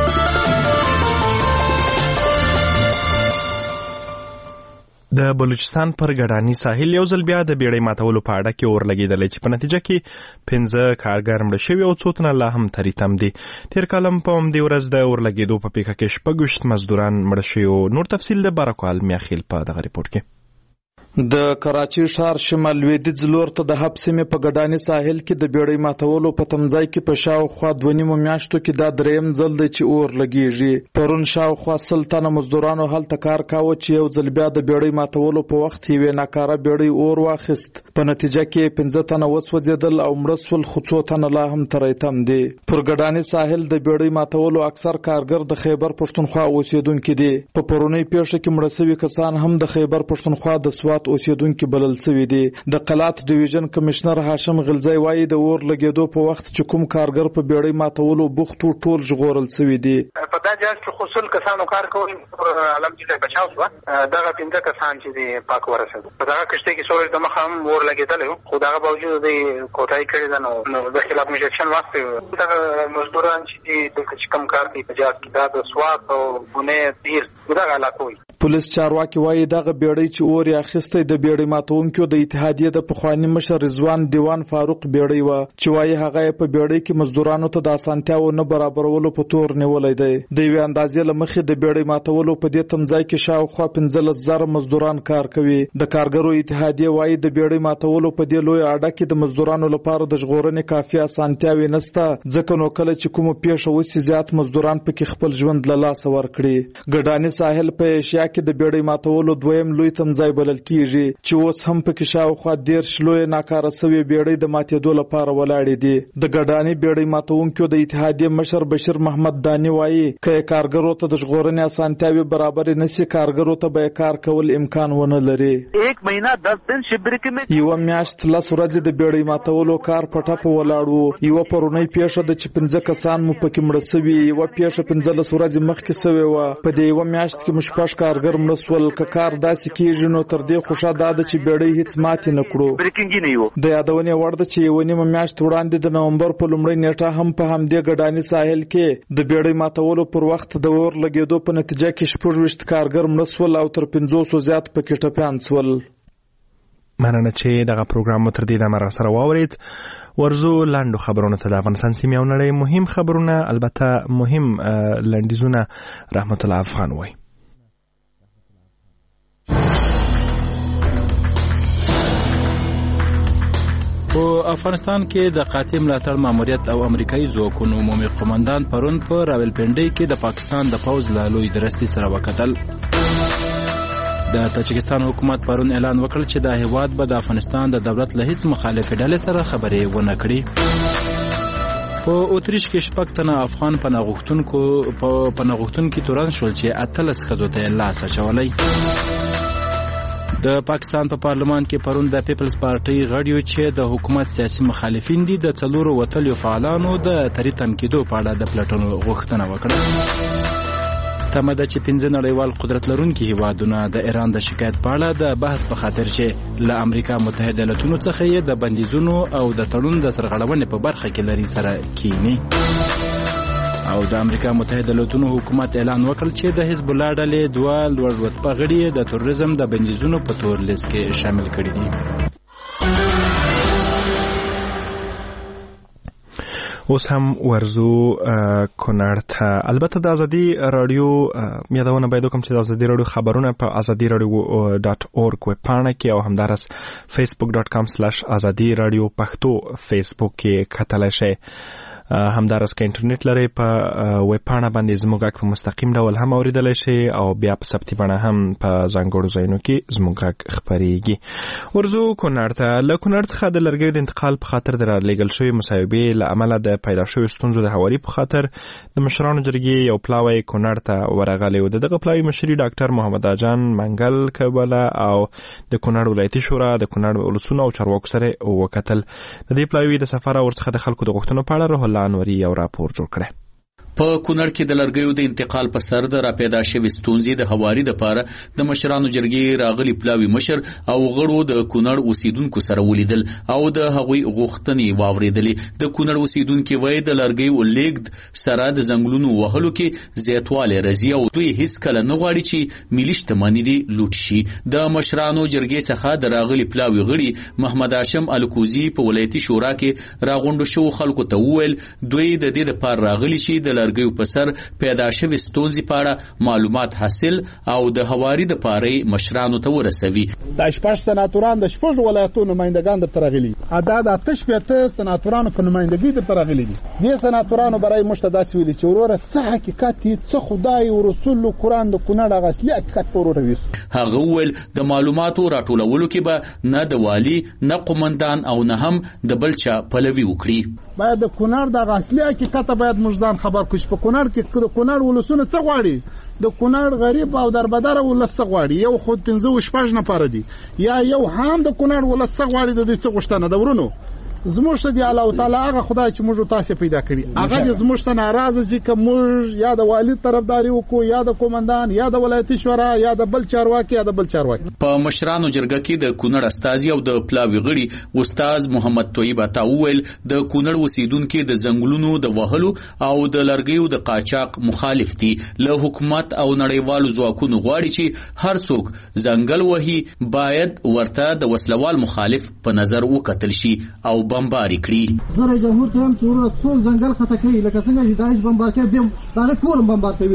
د بلوچستان پر ګډانی ساحل یو ځل بیا د بیړۍ ماتولو په اړه کې اور لګېدلی چې په نتیجه کې پنځه کارګر مړه شوي او څو تنه لا هم تری تم دي. تیر کالم په همدې ورځ د اور لګېدو په پیښه کې شپږ ویشت مزدوران مړه شوي. نور تفصیل د بارکوال میاخیل په دغه ریپورت کې. د کراچي ښار شمال لویدیځ لور ته د حب سیمې په ګډاني ساحل کې د بیړۍ ماتولو په تمځای کې په شاوخوا دوه نیمو میاشتو کې دا دریم ځل دی چې اور لګېږي. پرون شاوخوا سل تنه مزدورانو هلته کار کاوه چې یو ځل بیا د بیړۍ ماتولو په وخت یوې ناکاره بیړۍ اور واخیست. په نتیجه کې پنځه تنه وسوځېدل او مړه سول، خو څو تنه لا هم تری تم دي. پر ګډاني ساحل د بیړۍ ماتولو اکثر کارګر د خیبر پښتونخوا اوسېدونکي دي. په پرونۍ پیښه کې مړه شوي کسان هم د خیبر پښتونخوا د سوات زیات اوسیدونکو بلل شوی دي. د قلات ډیویژن کمشنر هاشم غلزی وایي د اور لګیدو په وخت چې کوم کارګر په بیړۍ ماتولو بوختو ټول ژغورل شوی دي. په دا جهاز کې خصوصل کسانو کار کوي علم چې بچاو شو دغه پنځه کسان چې دي پاک ورسېدل. په دغه کشته کې څو د مخ هم اور لګیدل خو دغه باوجود د کوټای کړی دا نو د خلاف انجکشن واسطه دغه مزدوران چې د کم کار کوي په جهاز کې دا د سواد او بونه تیر دغه علاقوي. پولیس چارواکي وایي دغه بیړۍ چې اور یې اخیستی د بیړۍ ماتونکو د اتحادیې د پخواني مشر رضوان دیوان فاروق بیړۍ وه چې وایي هغه یې په بیړۍ کې مزدورانو ته د اسانتیاو نه برابرولو په تور نیولی دی. د یوې اندازې له مخې د بیړۍ ماتولو په دې تمځای کې شاوخوا پنځلس زره مزدوران کار کوي. د کارګرو اتحادیې وایي د بیړۍ ماتولو په دې لویه اډه کې د مزدورانو لپاره د ژغورنې کافي اسانتیاوې نشته ځکه نو کله چې کومه پیښه وشي زیات مزدوران پکې خپل ژوند له لاسه ورکړي. ګډاني ساحل په ایشیا کې د بیړۍ ماتولو دویم لوی تمځای بلل کیږي چې اوس هم پکې شاوخوا دېرش لویې ناکاره سوې بیړۍ د ماتېدو لپاره ولاړې دي. د ګډاني بیړۍ ماتونکو د اتحادیې مشر بشیر محمد دانی وایي که کارګرو ته د ژغورنې اسانتیاوې برابرې نشي کارګرو ته به کار کول امکان ونه لري. یک مهینه دس دن شبر کې یو میاشت لس ورځې د بیړۍ ماتولو کار په ټپه ولاړ وو. یو پرونی پیښه د چې پنځه کسان مو پکې مړه سوي، یو پیښه پنځلس ورځې مخکې سوې وه. په دې یو میاشت کې مو شپږ کارګر مړه سول. که کار داسې کیږي نو تر دې خوښه دا ده چې بیړۍ هیڅ ماتې نه کړو. د یادونې وړ ده چې یوه نیمه میاشت وړاندې د نومبر په لومړۍ نیټه هم په همدې ګډاني ساحل کې د بیړۍ ماتولو پر وخت د اور لګېدو په نتیجه کې شپږ ویشت کارګر مړه سول او تر پنځوسو زیات پکې ټپیان سول. مننه چې دغه پروګرام مو تر دې دمه راسره واورید. ورزو لاندو خبرونه ته د افغانستان سیمې او نړۍ مهم خبرونه، البته مهم لنډیزونه رحمت الله افغان وایي. په افغانستان کې د قاطع ملاتړ ماموریت او امریکایي ځواکونو عمومي قومندان پرون په راولپنډۍ کې د پاکستان د پوځ له لوی درستي سره وکتل. د تاجکستان حکومت پرون اعلان وکړ چې د هیواد به د افغانستان د دولت له هیڅ مخالفې ډلې سره خبرې ونه کړي. په اتریش کې شپږ تنه افغان پناه غوښتونکو په پناه غوښتونکي تورن شول چې اتلس ښځو ته یې لاس اچولی. د پاکستان په پا پارلمان کې پرون د پیپلز پارټۍ غړیو چې د حکومت سیاسي مخالفین دي د څلورو وتلیو فعالانو د تریتم کېدو په اړه د پلټنو غوښتنه وکړه. تمه ده چې پنځه نړیوال قدرت لرونکي هیوادونه د ایران د شکایت په اړه د بحث په خاطر چې له امریکا متحده ایالتونو څخه یې د بندیزونو او د تړون د سرغړونې په برخه کې لري سره کینی. او د امریکا متحده ایالتونو حکومت اعلان وکړ چې د حزب الله ډلې دوه لوړ رتبه غړي د تروریزم د بندیزونو په تور لیست کې شامل کړي دي. اوس هم ورزو کونړ ته. البته د ازادي رادیو یادونه باید وکړم چې د ازادي رادیو خبرونه په ازادي رادیو ډاټ اورګ ویب پاڼه کې او همدارس فیسبوک ډاټ کام سلاش ازادي رادیو پښتو فیسبوک کې کتلی شئ. همدارس که انټرنیټ لري په ویب پاڼه باندې زموږ غږ په مستقیم ډول هم اوریدلی شي او بیا په ثبتي بڼه هم په ځانګړو ځایونو کې زموږ غږ خپریږي. ورزو کونړ ته. له کونړ څخه د لرګیو د انتقال په خاطر د رالېږل شوې مصاحبې له امله د پیدا شوې ستونزو د هواري په خاطر د مشرانو جرګې یو پلاوی کونړ ته ورغلی و. د دغه پلاوي مشري ډاکټر محمد اجان منګل کبله او د کونړ ولایتي شورا د کونړ ولسونو او چارواکو سره وکتل. د دې پلاوي د سفر او ورڅخه د خلکو د غوښتنو په اړه روح الله انوري یو راپور جوړ کړی. په کونړ کې د لرګیو د انتقال په سر د راپیدا شوې ستونزې د هواري لپاره د مشرانو جرګې راغلي پلاوي مشر او غړو د کونړ اوسیدونکو سره ولیدل او د هغوی غوښتنې واورېدلې. د کونړ اوسیدونکو وایي د لرګیو لیږد سره د ځنګلونو وهلو کې زیاتوالی راځي او دوی هیڅ کله نه غواړي چې ملي شتمني دې لوټ شي. د مشرانو جرګې څخه د راغلي پلاوي غړي محمد هاشم الکوزي په ولایتي شورا کې راغونډو شو خلکو ته وویل دوی د دې لپاره راغلي چې د لرګیو په سر پیدا شوې ستونزې په اړه معلومات حاصل او د هواري د پاره مشرانو ته ورسوي. د شپږ سناتوران د شپږ ولایتونو نمائندگان در ترغلي ادا د آتش پته سناتورانو په نمائندګي در ترغلي دي. د سناتورانو برای مشتداس ویلي چې وروره څه حقیقت څه خدای او رسول قرآن د کونړ غسلی حقیقت وروره ویس. هغه ول د معلوماتو راټولولو کې به نه د والی نه قومندان او نه هم د بلچا پلوي وکړي. باید د کونړ د غسلی حقیقت باید مجدان خبر کوم په کونړ کې د کونړ ولسونه څه غواړي د کونړ غریب او دربدر ولس څه غواړي یو خود پنځه شپږ نفر دي یا یو هم د کونړ ولس څه غواړي د دې څه غوښتنه ده ورونو زموږ دی الله تعالی هغه خدای چې موږ تاسو پیدا کړی هغه د زموږ ته ناراضه دي چې موږ یا د والد طرفداري وکړو یا د کومندان یا د ولایتي شورا یا د بل چارواکي یا د بل چارواکي. په مشرانو جرګه کې د کونړ استازي او د پلاوی غړي استاد محمد طیب عطا وویل د کونړ اوسیدونکو د زنګلونو د وهلو او د لرګیو د قاچاق مخالف دي. له حکومت او نړیوالو ځواکونو غواړي چې هر څوک ځنګل وهي باید ورته د وسلوال مخالف په نظر وکتل شي او بمباری کړي. زره جمهور ته هم څور څول ځنګل خطا کوي لکه څنګه چې داعش بمبار کوي بیا دا ټول بمبار کوي.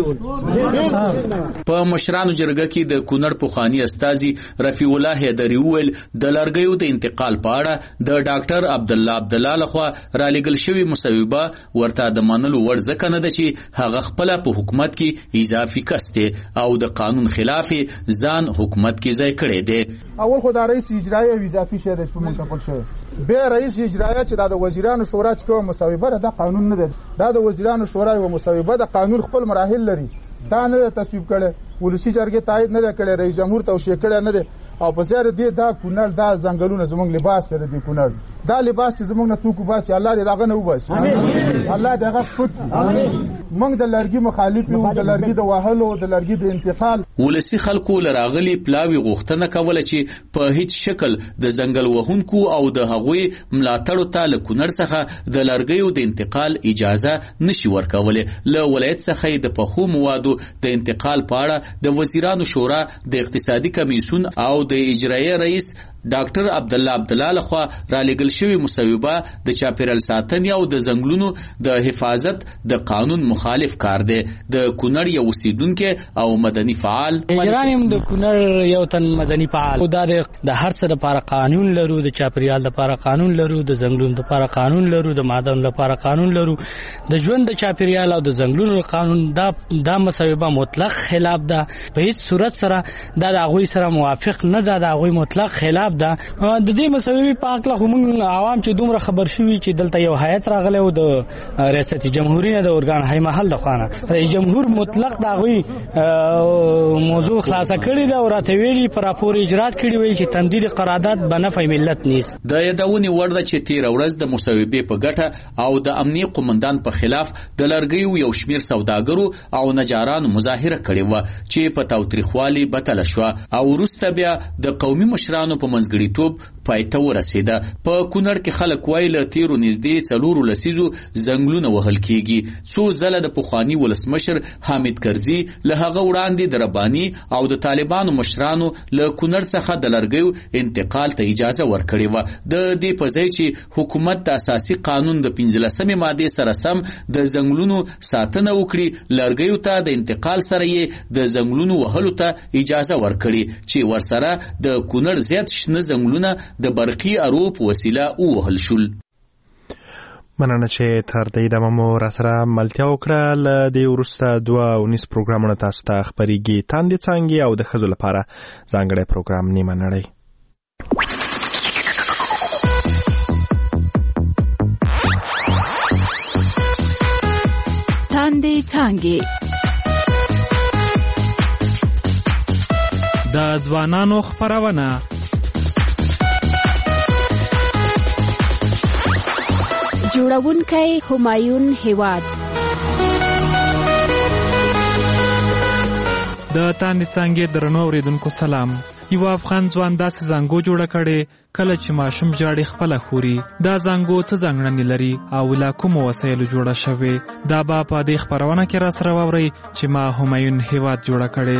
په مشرانو جرګه کې د کونړ پوخانی استازي رفیع الله حیدری ویل د لرګیو د انتقال په اړه د ډاکټر عبد الله عبد الله لخوا را لګل شوی مسوبه ورته د منلو ور ځکه نه ده چې هغه خپل په حکومت کې اضافي کسته او د قانون خلاف ځان حکومت کې ځای کړی دی. اول خو د رئیس اجرایی او اضافي شه د منتقل شوی به رئیس اجرایی چې د وزیرانو شورا چې کوم مسوبه ده قانون نه ده د وزیرانو شورا او مسوبه د قانون خپل مراحل لري دا نه تصویب کړي ولسی جرګه تایید نه کړي رئیس جمهور توشیه کړي نه ده او په زیاده دي دا کونړ دا ځنګلونه زموږ لباس سره دي کونړ دا لباس چې زموږ نه څوک باسي الله دې داغه نه وباسي الله دې هغه فوت موږ د لرګي مخالف یو د لرګي د واهلو د لرګي د انتقال ولسی خلکو لراغلي پلاوی غوښتنه کوله چې په هیڅ شکل د ځنګل وهونکو او د هغوی ملاتړو ته له کونړ څخه د لرګیو د انتقال اجازه نشي ورکوله. له ولایت څخه د پخو موادو د انتقال په اړه د وزیرانو شورا د اقتصادي کمیسیون او د اجرایي رئیس ډاکټر عبد الله عبد الله لخوا را لګل شوی مسوبه د چاپیرل ساتنې او د زنګلونو د حفاظت د قانون مخالف کار دی. د کونړ یو اوسیدونکو او مدني فعال اجرانیم د کونړ یو تن مدني فعال خو د هر څه لپاره قانون لرو د چاپیرل لپاره قانون لرو د زنګلونو لپاره قانون لرو د معدن لپاره قانون لرو د ژوند د چاپیرل او د زنګلونو قانون دا د مسوبه مطلق خلاف ده په هیڅ صورت سره دا د هغوی سره موافق نه ده د هغوی مطلق خلاف ده. د دې مسوي په اړه خو موږ عوام چې دومره خبر شوي چې دلته یو هیئت راغلی او د ریاست جمهوریت نه د اورګان هي محل د خوانه رئیس جمهور مطلق دا غوي موضوع خلاصه کړی دا او راته ویلي پر راپور اجرات کړی ویل چې تمدید قرارداد بنفع ملت نیست. د یادونې وړ ده چې تیر ورځ د مسوبې په ګټه او د امنیه قومندان په خلاف د لرګیو یو شمیر سوداګرو او نجارانو مظاهره کړې و چې په تاوتریخوالي بتل شو او وروسته بیا د قومي مشرانو په منځګړیتوب پایته ورسیده. په کونړ کې خلک وایي له تیرو نږدې څلورو لسیزو ځنګلونه وهل کیږي. څو ځله د پخواني ولسمشر حامد کرزي له هغه وړاندې د رباني او د طالبانو مشرانو له کونړ څخه د لرګیو انتقال ته اجازه ورکړې و. د دې په ځای چې حکومت د اساسي قانون د پنځلسمې ماده سره سم د ځنګلونو ساتنه وکړي لرګیو ته د انتقال سره یې د ځنګلونو وهلو ته اجازه ورکړي چې ورسره د کونړ زیات شنه ځنګلونه د برقي ارو په وسیله ووهل شول. مننه چې تر دې دمه مو را سره ملتیا وکړه. له دې وروسته دوه اونیس پروګرامونه تاسو ته خپرېږي تاندې څانګې او د ښځو لپاره ځانګړی پروګرام نیمه نړۍ. تاندې څانګې د ځوانانو خپرونه جوړونکی همایون هیواد د تاندې څانګې درنو اوریدونکو سلام. یو افغان ځوان داسې زنګو جوړه کړې کله چې ماشوم جاړي خپله خوري. دا زنګو څه ځانګړنې لري او له کومو وسایلو جوړه شوې دا به په دې خپرونه کې را سره واورئ چې ما همایون هیواد جوړه کړې.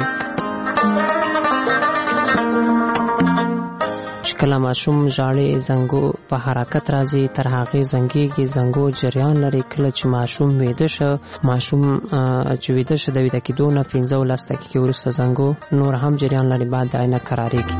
کله ماشوم ژاړي زنګو په حرکت راځي تر هغه زنګيږي زنګو جریان لري. کله چې ماشوم ویده شو ماشوم چې ویده شو د ویده کېدو نه پنځه ولس دقیقې وروسته زنګو نور هم جریان لري بعد د عینه قرارېږي.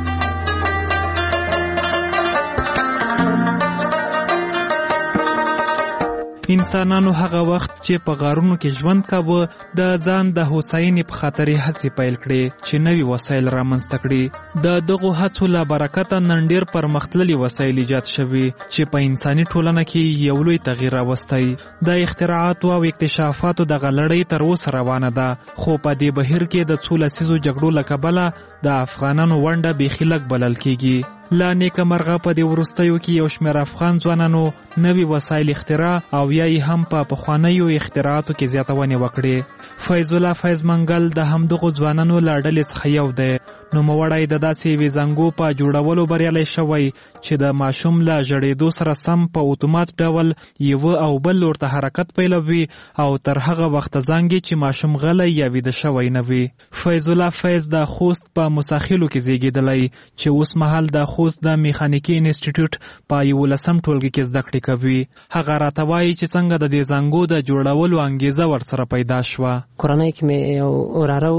انسانانو هغه وخت چې په غارونو کې ژوند کاوه د ځان د هوساینې په خاطر هڅې پیل کړې چې نوي وسایل رامنځته کړي. د دغو هڅو له برکته نن ډېر پرمختللي وسایل ایجاد شوي چې په انساني ټولنه کې یو لوی تغییر راوستی. د اختراعاتو او اکتشافاتو دغه لړۍ تر اوسه روانه ده، خو په دې بهیر کې د څو لسیزو جګړو له کبله د افغانانو ونډه بیخي لږ بلل کېږي. لا نیکه مرغه په دې وروستیو کې یو شمېر افغان ځوانانو نوي وسایل اختراع او یا یې هم په پخوانیو اختراعاتو کې زیاتونې وکړې. فیض الله فیض منګل د همدغو ځوانانو له ډلې څخه یو دی. نوموړی د داسې یوې زنګو په جوړولو بریالی شوی چې د ماشوم له ژړېدو سره سم په اتومات ډول یوه او بل لور ته حرکت پیلوي او تر هغه وخته زنګي چې ماشوم غلی یا ویده شوی نه وي. فیض الله فیض د خوست په موساخیلو کې زیږېدلی چې اوس مهال د خوست د میخانیکي انسټیټیوټ په یولسم ټولګي کې زده کړې کوي. هغه راته وایي چې څنګه د دې زنګو د جوړولو انګیزه ورسره پیدا شوه. کورنۍ کې مې یو وراره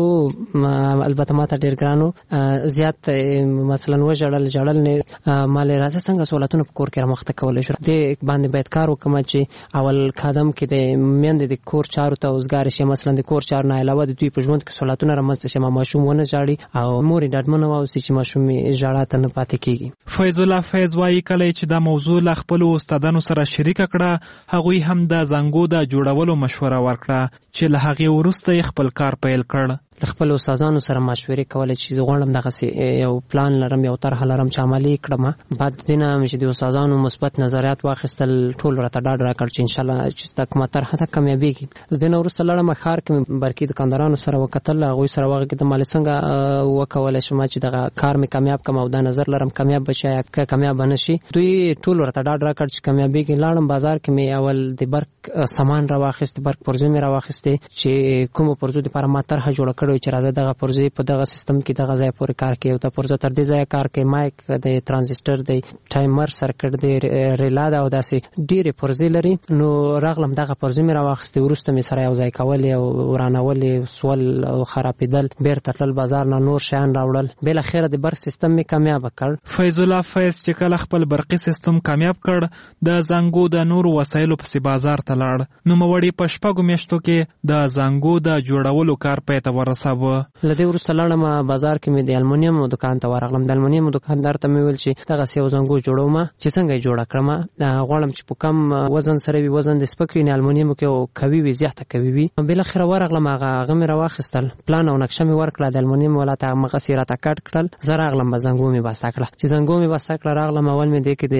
و، البته ماته ډېر ګران و، زیات مثلا وژړل جړل نه مال راځه څنګه سہولتونه په کور کې رامخته کولی شو. دې باندې باید کار وکړم چې اول قدم کې د میندې د کور چارو ته اوزګار شي، مثلا د کور چارو نه علاوه د دوی په ژوند کې سہولتونه رامنځته شي، ماشوم ونه ژاړي او مور یې ډاډمنه واوسي چې ماشوم یې ژړا ته نه پاتې کېږي. فیض الله فیض وایي کله چې دا موضوع له خپلو استادانو سره شریکه کړه، هغوی هم د زنګو د جوړولو مشوره ورکړه چې له هغې وروسته یې خپل کار پیل کړ. له خپل استادانو سره مشورې کولې چې زه غواړم دغسې یو پلان لرم، یو طرحه لرم چې عملي کړم. بعد د نه مې چې د استادانو مثبت نظریات واخیستل، ټول راته ډاډ راکړ چې انشاءالله چې دا کومه طرحه ده کامیابېږي. د دې نه وروسته لاړم ښار کې مې برقي دکاندارانو سره وکتل، هغوی سره وغږېدم مالې څنګه وکولی شم چې دغه کار مې کامیاب کړم او دا نظر لرم کامیاب به شي یا که کامیاب به نه شي. دوی ټول راته ډاډ راکړ چې کامیابېږي. لاړم بازار کې مې اول د برق سامان راواخیست، برق پرزې مې راواخیستې چې کومو پرزو دپاره ما طرحه جوړه کړې چې راځه دغه پرزې په دغه سیستم کې دغه ځای پورې کار کوي او دا پرزه تر دې ځایه کار کوي، مایک د ترانزیسټر د ټایمر سرکټ د ریلا ده او داسې ډېرې پرزې لري. نو راغلم دغه پرزې مې راواخیستې، وروسته مې سره یو ځای کولې او ورانولې، سول او خرابېدل، بیرته تلل بازار نه نور شیان راوړل. بالاخره د برق سیستم مې کامیابه کړ. فیض الله فیض چې کله خپل برقي سیستم کامیاب کړ، د زنګو د نورو وسایلو پسې بازار ته لاړ. نوموړي په شپږو میاشتو کې د زنګو د جوړولو کار پای ته ورساوه. له دې وروسته لاړم بازار کې مې د المونیم دکان ته ورغلم. د المونیم دکاندار ته مې ویل چې دغسې یو زنګو جوړوم چې څنګه یې جوړه کړم، غواړم چې په کم وزن سره وي، وزن د سپک وي، نه المونیم کې او قوي وي، زیاته قوي وي. بالاخره ورغلم، هغه هغه مې راواخیستل، پلان او نقشه مې ورکړه، د المونیم والا ته همغسې راته کټ کړل. زه راغلم به زنګو مې بسته کړه. چې زنګو مې بسته کړه راغلم، اول مې دې کې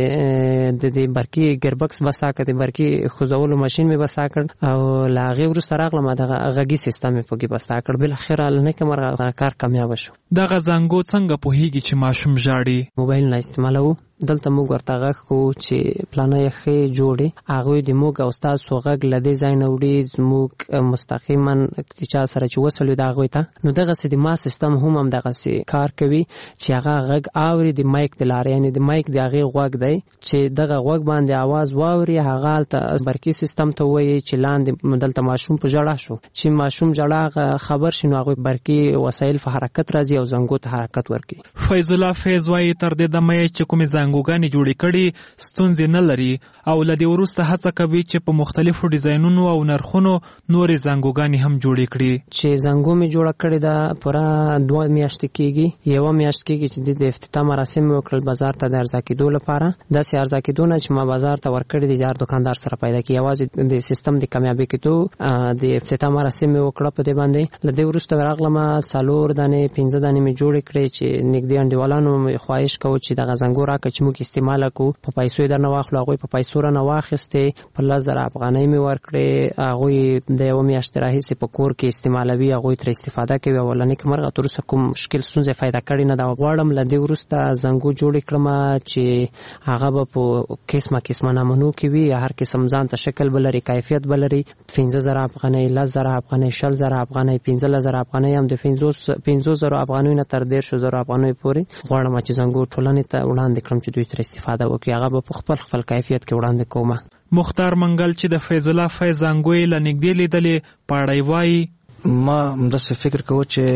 د د برقي ګیربکس بسته کړه، د برقي خوځولو ماشین مې بسته کړ او له هغې وروسته راغلم دغه غږي سیستم مې پکې بسته کړ. بالاخره نیکه مرغه کار کامیاب شو. دغه زنګو څنګه پوهیږي چې ماشوم ژاړي؟ موبایل نه استعمالوو. دلته موږ ورته غږ کوو چې پلانه یې ښې جوړې، هغوی د موږ او ستاسو غږ له دې ځای نه وړي زموږ مستقیما چا سره چې وصل وي د هغوی ته. نو دغسې د ما سیستم هم همدغسې کار کوي چې هغه غږ اوري د مایک د لارې، یعنې د مایک د هغې غوږ دی چې دغه غوږ باندې اواز واوري، هغه هلته برقي سیستم ته ووایي چې لاندې دلته ماشوم په ژړا شو. چې ماشوم ژړا خبر شي نو هغوی برقي وسایل په حرکت راځي او زنګو ته حرکت ورکوي. فیض الله فیض وایي تر دې دمه یې چې کومې زنګوګانې جوړې کړي ستونزې نه لري او له دې وروسته هڅه کوي چې په مختلفو ډیزاینونو او نرخونو نورې زنګوګانې هم جوړې کړي. چې زنګو مې جوړه کړې ده پوره دوه میاشتې کېږي، یوه میاشت کېږي چې د افتتاح مراسم مې وکړل بازار ته د عرضه کېدو لپاره. داسې عرضه کېدو نه چې ما بازار ته ورکړې دي هر دوکاندار سره پیدا کړي، یوازې د سیستم د کامیابۍ کېدو د افتتاح مراسم مې وکړه په دې باندې. له دې وروسته راغلم څلور دانې پنځه دانې مې جوړې کړې چې نږدې انډیوالانو مې خواهش کوو چې دغه زنګو راکړه چې موږ استعمال کړو، په پیسو یې درنه واخلو. هغوی په پیسو رانه واخیستې، په لس زره افغانۍ مې ورکړې. هغوی د یوه میاشتې راهیسې په کور کې استعمالوي، هغوی ترې استفاده کوي. اولنۍ که مرغه تر اوسه کوم مشکل ستونزه پیدا کړې نه ده. غواړم له دې وروسته زنګو جوړې کړم چې هغه به په قسمه قسمه نمونو کې وي، هر قسم ځان ته شکل به لري، کیفیت به لري. پنځه زره افغانۍ، لس زره افغانۍ، شل زره افغانۍ، پنځلس زره افغانۍ، هم د پنځو زرو افغانیو نه تر دېرشو زرو افغانیو پورې غواړم چې زنګو ټولنې ته وړاندې کړم چې دوی ترې استفاده وکړي. هغه به په خپل خپل کیفیت کې وړاندې کومه. مختار منګل چې د فیض الله فیض زنګوی له نږدې لیدلې پاړی وایي ما همداسې فکر کوو چې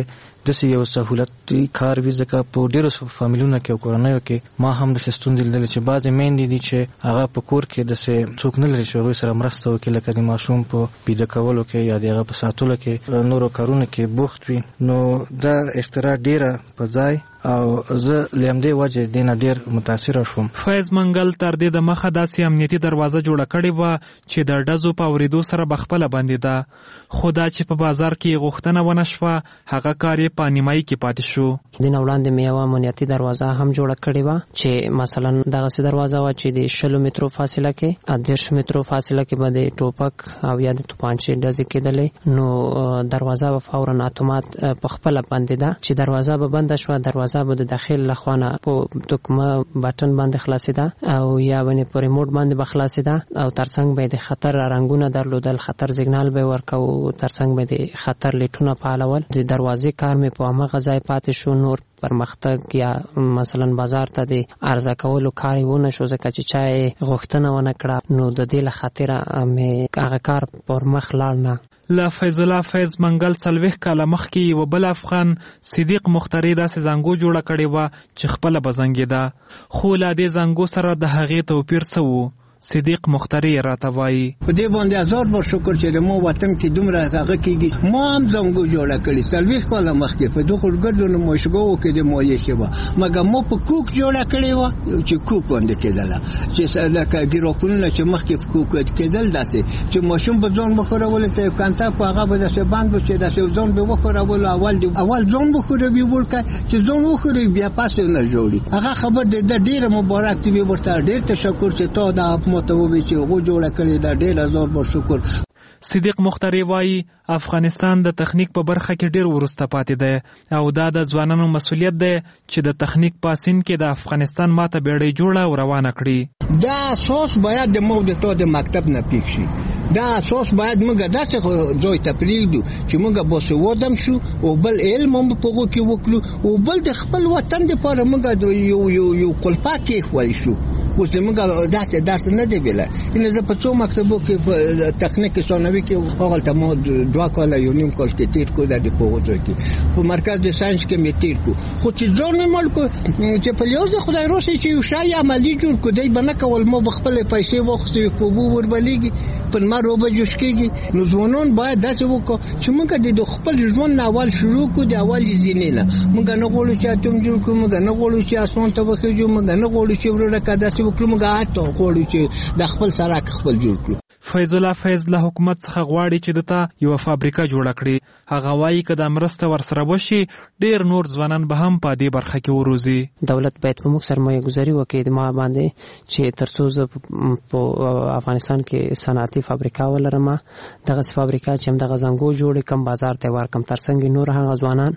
داسې یو سهولتي کار وي ځکه په ډېرو فامیلونو کې او کورنیو کې ما هم داسې ستونزې لیدلې چې بعضې میندې دي چې هغه په کور کې داسې څوک نه لري چې هغوی سره مرسته وکړي لکه د ماشوم په پیدا کولو کې یا د هغه په ساتلو کې نورو کارونو کې بوخت وي. نو دا اختراع ډېره په ځای او زه لمدې وجه دینه ډیر متاثر شوم. فیض منګل تر دې د مخه داسې امنیتي دروازه جوړه کړې و چې د ډزو په اوریدو سره بخپله باندې ده خو دا چې په بازار کې غوښتنه ونه شوه هغه کار یې په نیمایي کې پاتې شو. د نه وړاندې مې یوه امنیتي دروازه هم جوړه کړې وه چې مثلا دغسې دروازه وه چې د شلو مترو فاصله کې دېرش مترو فاصله کې به د ټوپک او یا د توپانچې ډزې کېدلې نو دروازه به فورا اتومات په خپله باندې ده چې دروازه به بنده شوه دروازه به د داخل لخوانه په دکمه بټن باندې خلاصېده او یا باندې په ریموټ باندې به خلاصېده او ترڅنګ به د خطر رنګونه درلودل خطر سیګنال به ورکو ترڅنګ به د خطر لیټونه فعالول. د دروازې کار مې په هماغه ځای پاتې شو نور پرمختګ یا مثلا بازار ته د عرضه کولو کار ونه شو ځکه چې چا یې غوښتنه ونه کړه نو د دې له خاطره مې هغه کار پر مخ لاړ نه. له فیض الله فیض منګل څلوېښت کاله مخکې یو بل افغان صدیق مختري داسې زنګو جوړه کړې وه چې خپله به زنګېده خو له دې زنګو سره د هغې توپیر څه و؟ صدیق مختري راته وایي په دې باندې هزار بار شکر چې د مو وطن کې دومره هغه کېږي ما هم زنګو جوړه کړې څلوېښت کاله مخکې په دغو ګردو نمایشګاهو کې د مایع وه مګر مو په کوک جوړه کړې وه چې کوک باندې کېدله چې لکه ګیروپونونه چې مخکې په کوک کېدل داسې چې ماشوم به ځان بخورول ته کانتا په هغه به داسې باند به چې داسې ځان به وخورول اول دی اول ځان بخوروي ورکه چې ځان وخوري بیا پاسې نه جوړي هغه خبر د ډېر مبارک دی ورته ډېر تشکر چې تا دا متوبې چې غو جوړه کړې دا ډېر زیات بر شکر. صدیق مختري وایي افغانستان د تخنیک په برخه کې ډېر وروسته پاتې دی او دا د ځوانانو مسؤلیت دی چې د تخنیک په سین کې د افغانستان ماته بیړۍ جوړه او روانه کړي. دا اساس باید د موږ د تو د مکتب نه پیښ شي دا اساس باید موږ داسې ځای ته پرېږدو چې موږ باسواده هم شو او بل علم هم په هغو کې وکړو او بل د خپل وطن دپاره موږ یو یو یو قلپه کېښولی شو. اوس موږ داسې درس نه دی بیله اینه زه په څو مکتبو کې په تخنیک ثانوي کې هغلته ما دوه کاله یو نیم کال کې تېر کړو د په هغو ځای کې په مرکز د ساینس کې مې تېر کړو خو چې ځان مې مړ کړو چې په لیاز د خدای راسي چې یو شی عملي جوړ کړو دی به نه کول ما به خپلې پیسې واخیستې په اوبو وربلیږي پر مر اوبه جوش کېږي نو ځوانان باید داسې وکړو چې موږ د خپل ژوند نه اول شروع کړو د اول زینې نه موږ نه غواړو چې اتوم جوړ کړو موږ نه غواړو چې اسمان ته وخېږو موږ نه غواړو چې ورکه داسې وکړو موږ اته غواړو چې د خپل سړک خپل جوړ کړو. فیض الله فیض له حکومت څخه غواړي چې دته یو فابریکه جوړه کړي هغه وایي که د مرسته ورسره وشي ډېر نور ځوانان به هم په دې برخه کې وروزي. دولت باید په موږ سرمایه ګذاري وکړي د ما باندې چې تر څو زه په افغانستان کې صنعتي فابریکه ولرم دغسې فابریکه چې همدغه زنګو جوړې کړم بازار ته یې ورکړم ترڅنګ نور هغه ځوانان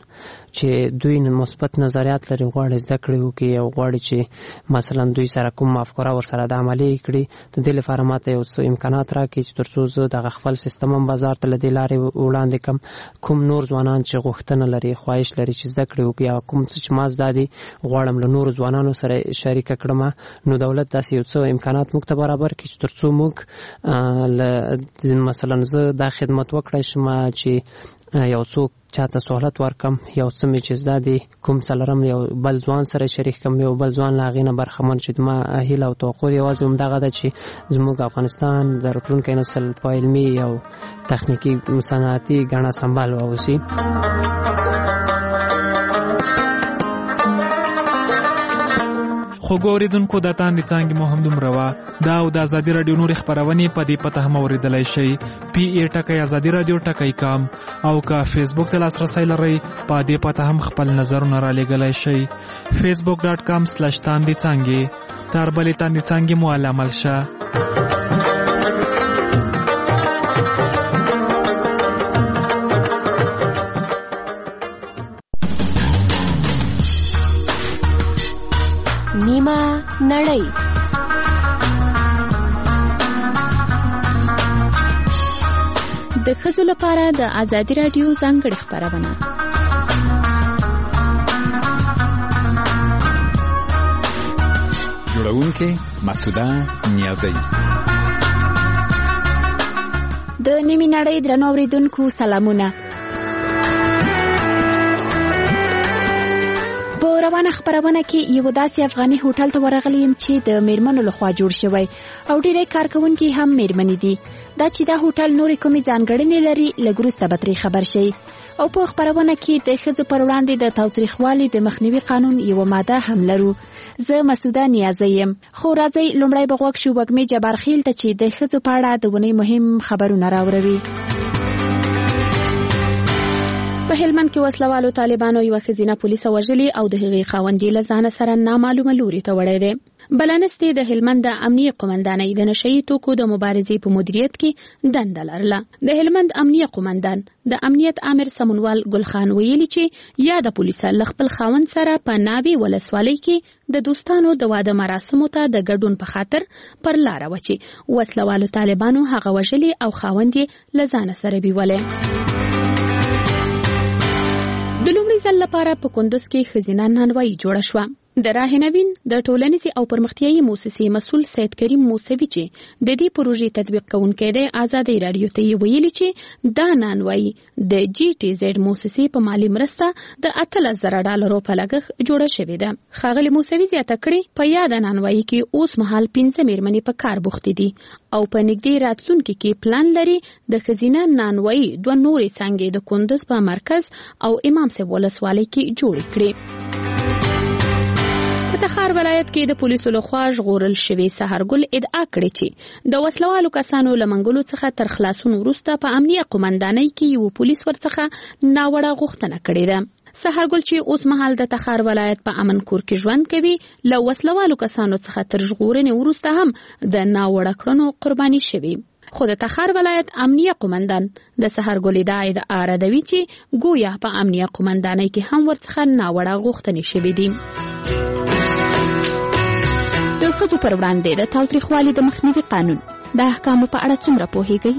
چې دوی مثبت نظریات لري غواړي زده کړې وکړي او غواړي چې مثلا دوی سره کوم افکار ورسره د عملي کړي د دې لپاره ماته یو څه امکانات راکړي چې تر څو زه دغه خپل سیستم هم بازار ته له دې لارې وړاندې کړم کوم نور ځوانان چې غوښتنه لري خواهش لري چې زده کړې وکړي یا کوم څه چې ما زده دي غواړم له نورو ځوانانو سره شریکه کړم نو دولت داسې یو څه امکانات موږ ته برابر کړي چې تر څو موږ مثلا زه دا خدمت وکړی شم چې یو څوک چاته سہولت ورکم یو څه مې چې زده دي کوم څه لرم یو بل ځوان سره شریک کړم یو بل ځوان له هغې نه برخمن چې زما هیله او توقع یوازې همدغه ده چې زموږ افغانستان د راتلونکي نسل په علمي او تخنیکي صنعتي ګڼه سمبال واوسي. خو ګوریدونکو د تاندې څانګې مو هم دومره وه دا او د ازادي راډیو نورې خپرونې په دې پته هم اورېدلی شئ پی ای ټکی ازادي راډیو ټکی کام او که فیسبوک ته لاسرسی لرئ په دې پته هم خپل نظرونه رالیږلی شئ فیسبوک ډاټ کام سلش تاندې څانګې تر بلې تاندې څانګې مو علامل شه. نیمه نړۍ د ښځو لپاره د ازادي راډیو ځانګړې خپرونه جوړونکې مسعوده نیازی د نیمه نړۍ درنو اوریدونکو سلامونه روانه خبرونه کې یو داسې افغاني هوټل ته ورغلی يم چې د میرمنو لخوا جوړ شوی او ډیری کارکونکي هم میرمنې دي. دا چې دا هوټل نورې کومې ځانګړنې لري لږ وروسته به ترې خبر شي. او په خبرونه کې د ښځو پر وړاندې د تاوتریخوالي د مخنیوي قانون یو ماده هم لرو. زه مسوده نیازی یم. خو راځئ لومړی به غوږ شو وږمې جبارخیل ته چې د ښځو په اړه د ونې مهم خبرونه راوروي. په هلمند کې وسلوالو طالبانو یو ښځینه پولیسه وژلې او د هغې خاوند یې له ځانه سره نامعلومه لوري ته وړی دی. بلنستې د هلمند د امنیه قومندانۍ د نشهیي توکو د مبارزې په مدیریت کې دنده لرله. د هلمند امنیه قومندان د امنیت امر سمونوال ګلخان ویلي چې یا د پولیسه له خپل خاوند سره په ناوې ولسوالۍ کې د دوستانو د واده مراسمو ته د ګډون په خاطر پر لاره و چې وسلوالو طالبانو هغه وژلې او خاوند یې له ځانه سره بیولې. د لومړي ځل لپاره په کندوز کې ښځینه نانوایي جوړه شوه. د راهنوین د ټولنیزې او پرمختیایي موسسې مسؤل سید کریم موسوي چې د دې پروژې تطبیق کوونکی دی ازادي رادیو ته یې ویلي چې دا نانوایي د جی ټي زیډ موسسې په مالی مرسته د اتلس زره ډالرو په لګښت جوړه شوې ده. ښاغلي موسوي زیاته کړې په یاده نانوایي کې اوس مهال پنځه میرمنې په کار بوختې دي او په نږدې راتلونکي کې پلان لري د ښځینه نانوایي دوه نورې څانګې د کندوز په مرکز او امام صاحب ولسوالۍ کې جوړې کړې. په تخار ولایت کې د پولیسو لخوا ژغورل شوی سحرګل ادعا کړې چې د وسلوالو کسانو له منګولو څخه تر خلاصون وروسته په امنیه قومندانۍ کې یو پولیس ورڅخه ناوړه غوښتنه کړې ده. سحرګل چې اوس مهال د تخار ولایت په امن کور کې ژوند کوي له وسلوالو کسانو څخه تر ژغورنې وروسته هم د ناوړه کړنو قرباني شوی. خو د تخار ولایت امنیه قومندان د سحرګل ادعا ردوي چې ګویا په امنیه قومندانۍ کې هم ورڅخه ناوړه غوښتنې شوې دي. د ښځو پر وړاندې د تاوتریخوالي د مخنیوي قانون د احکامو په اړه څومره پوهیږئ؟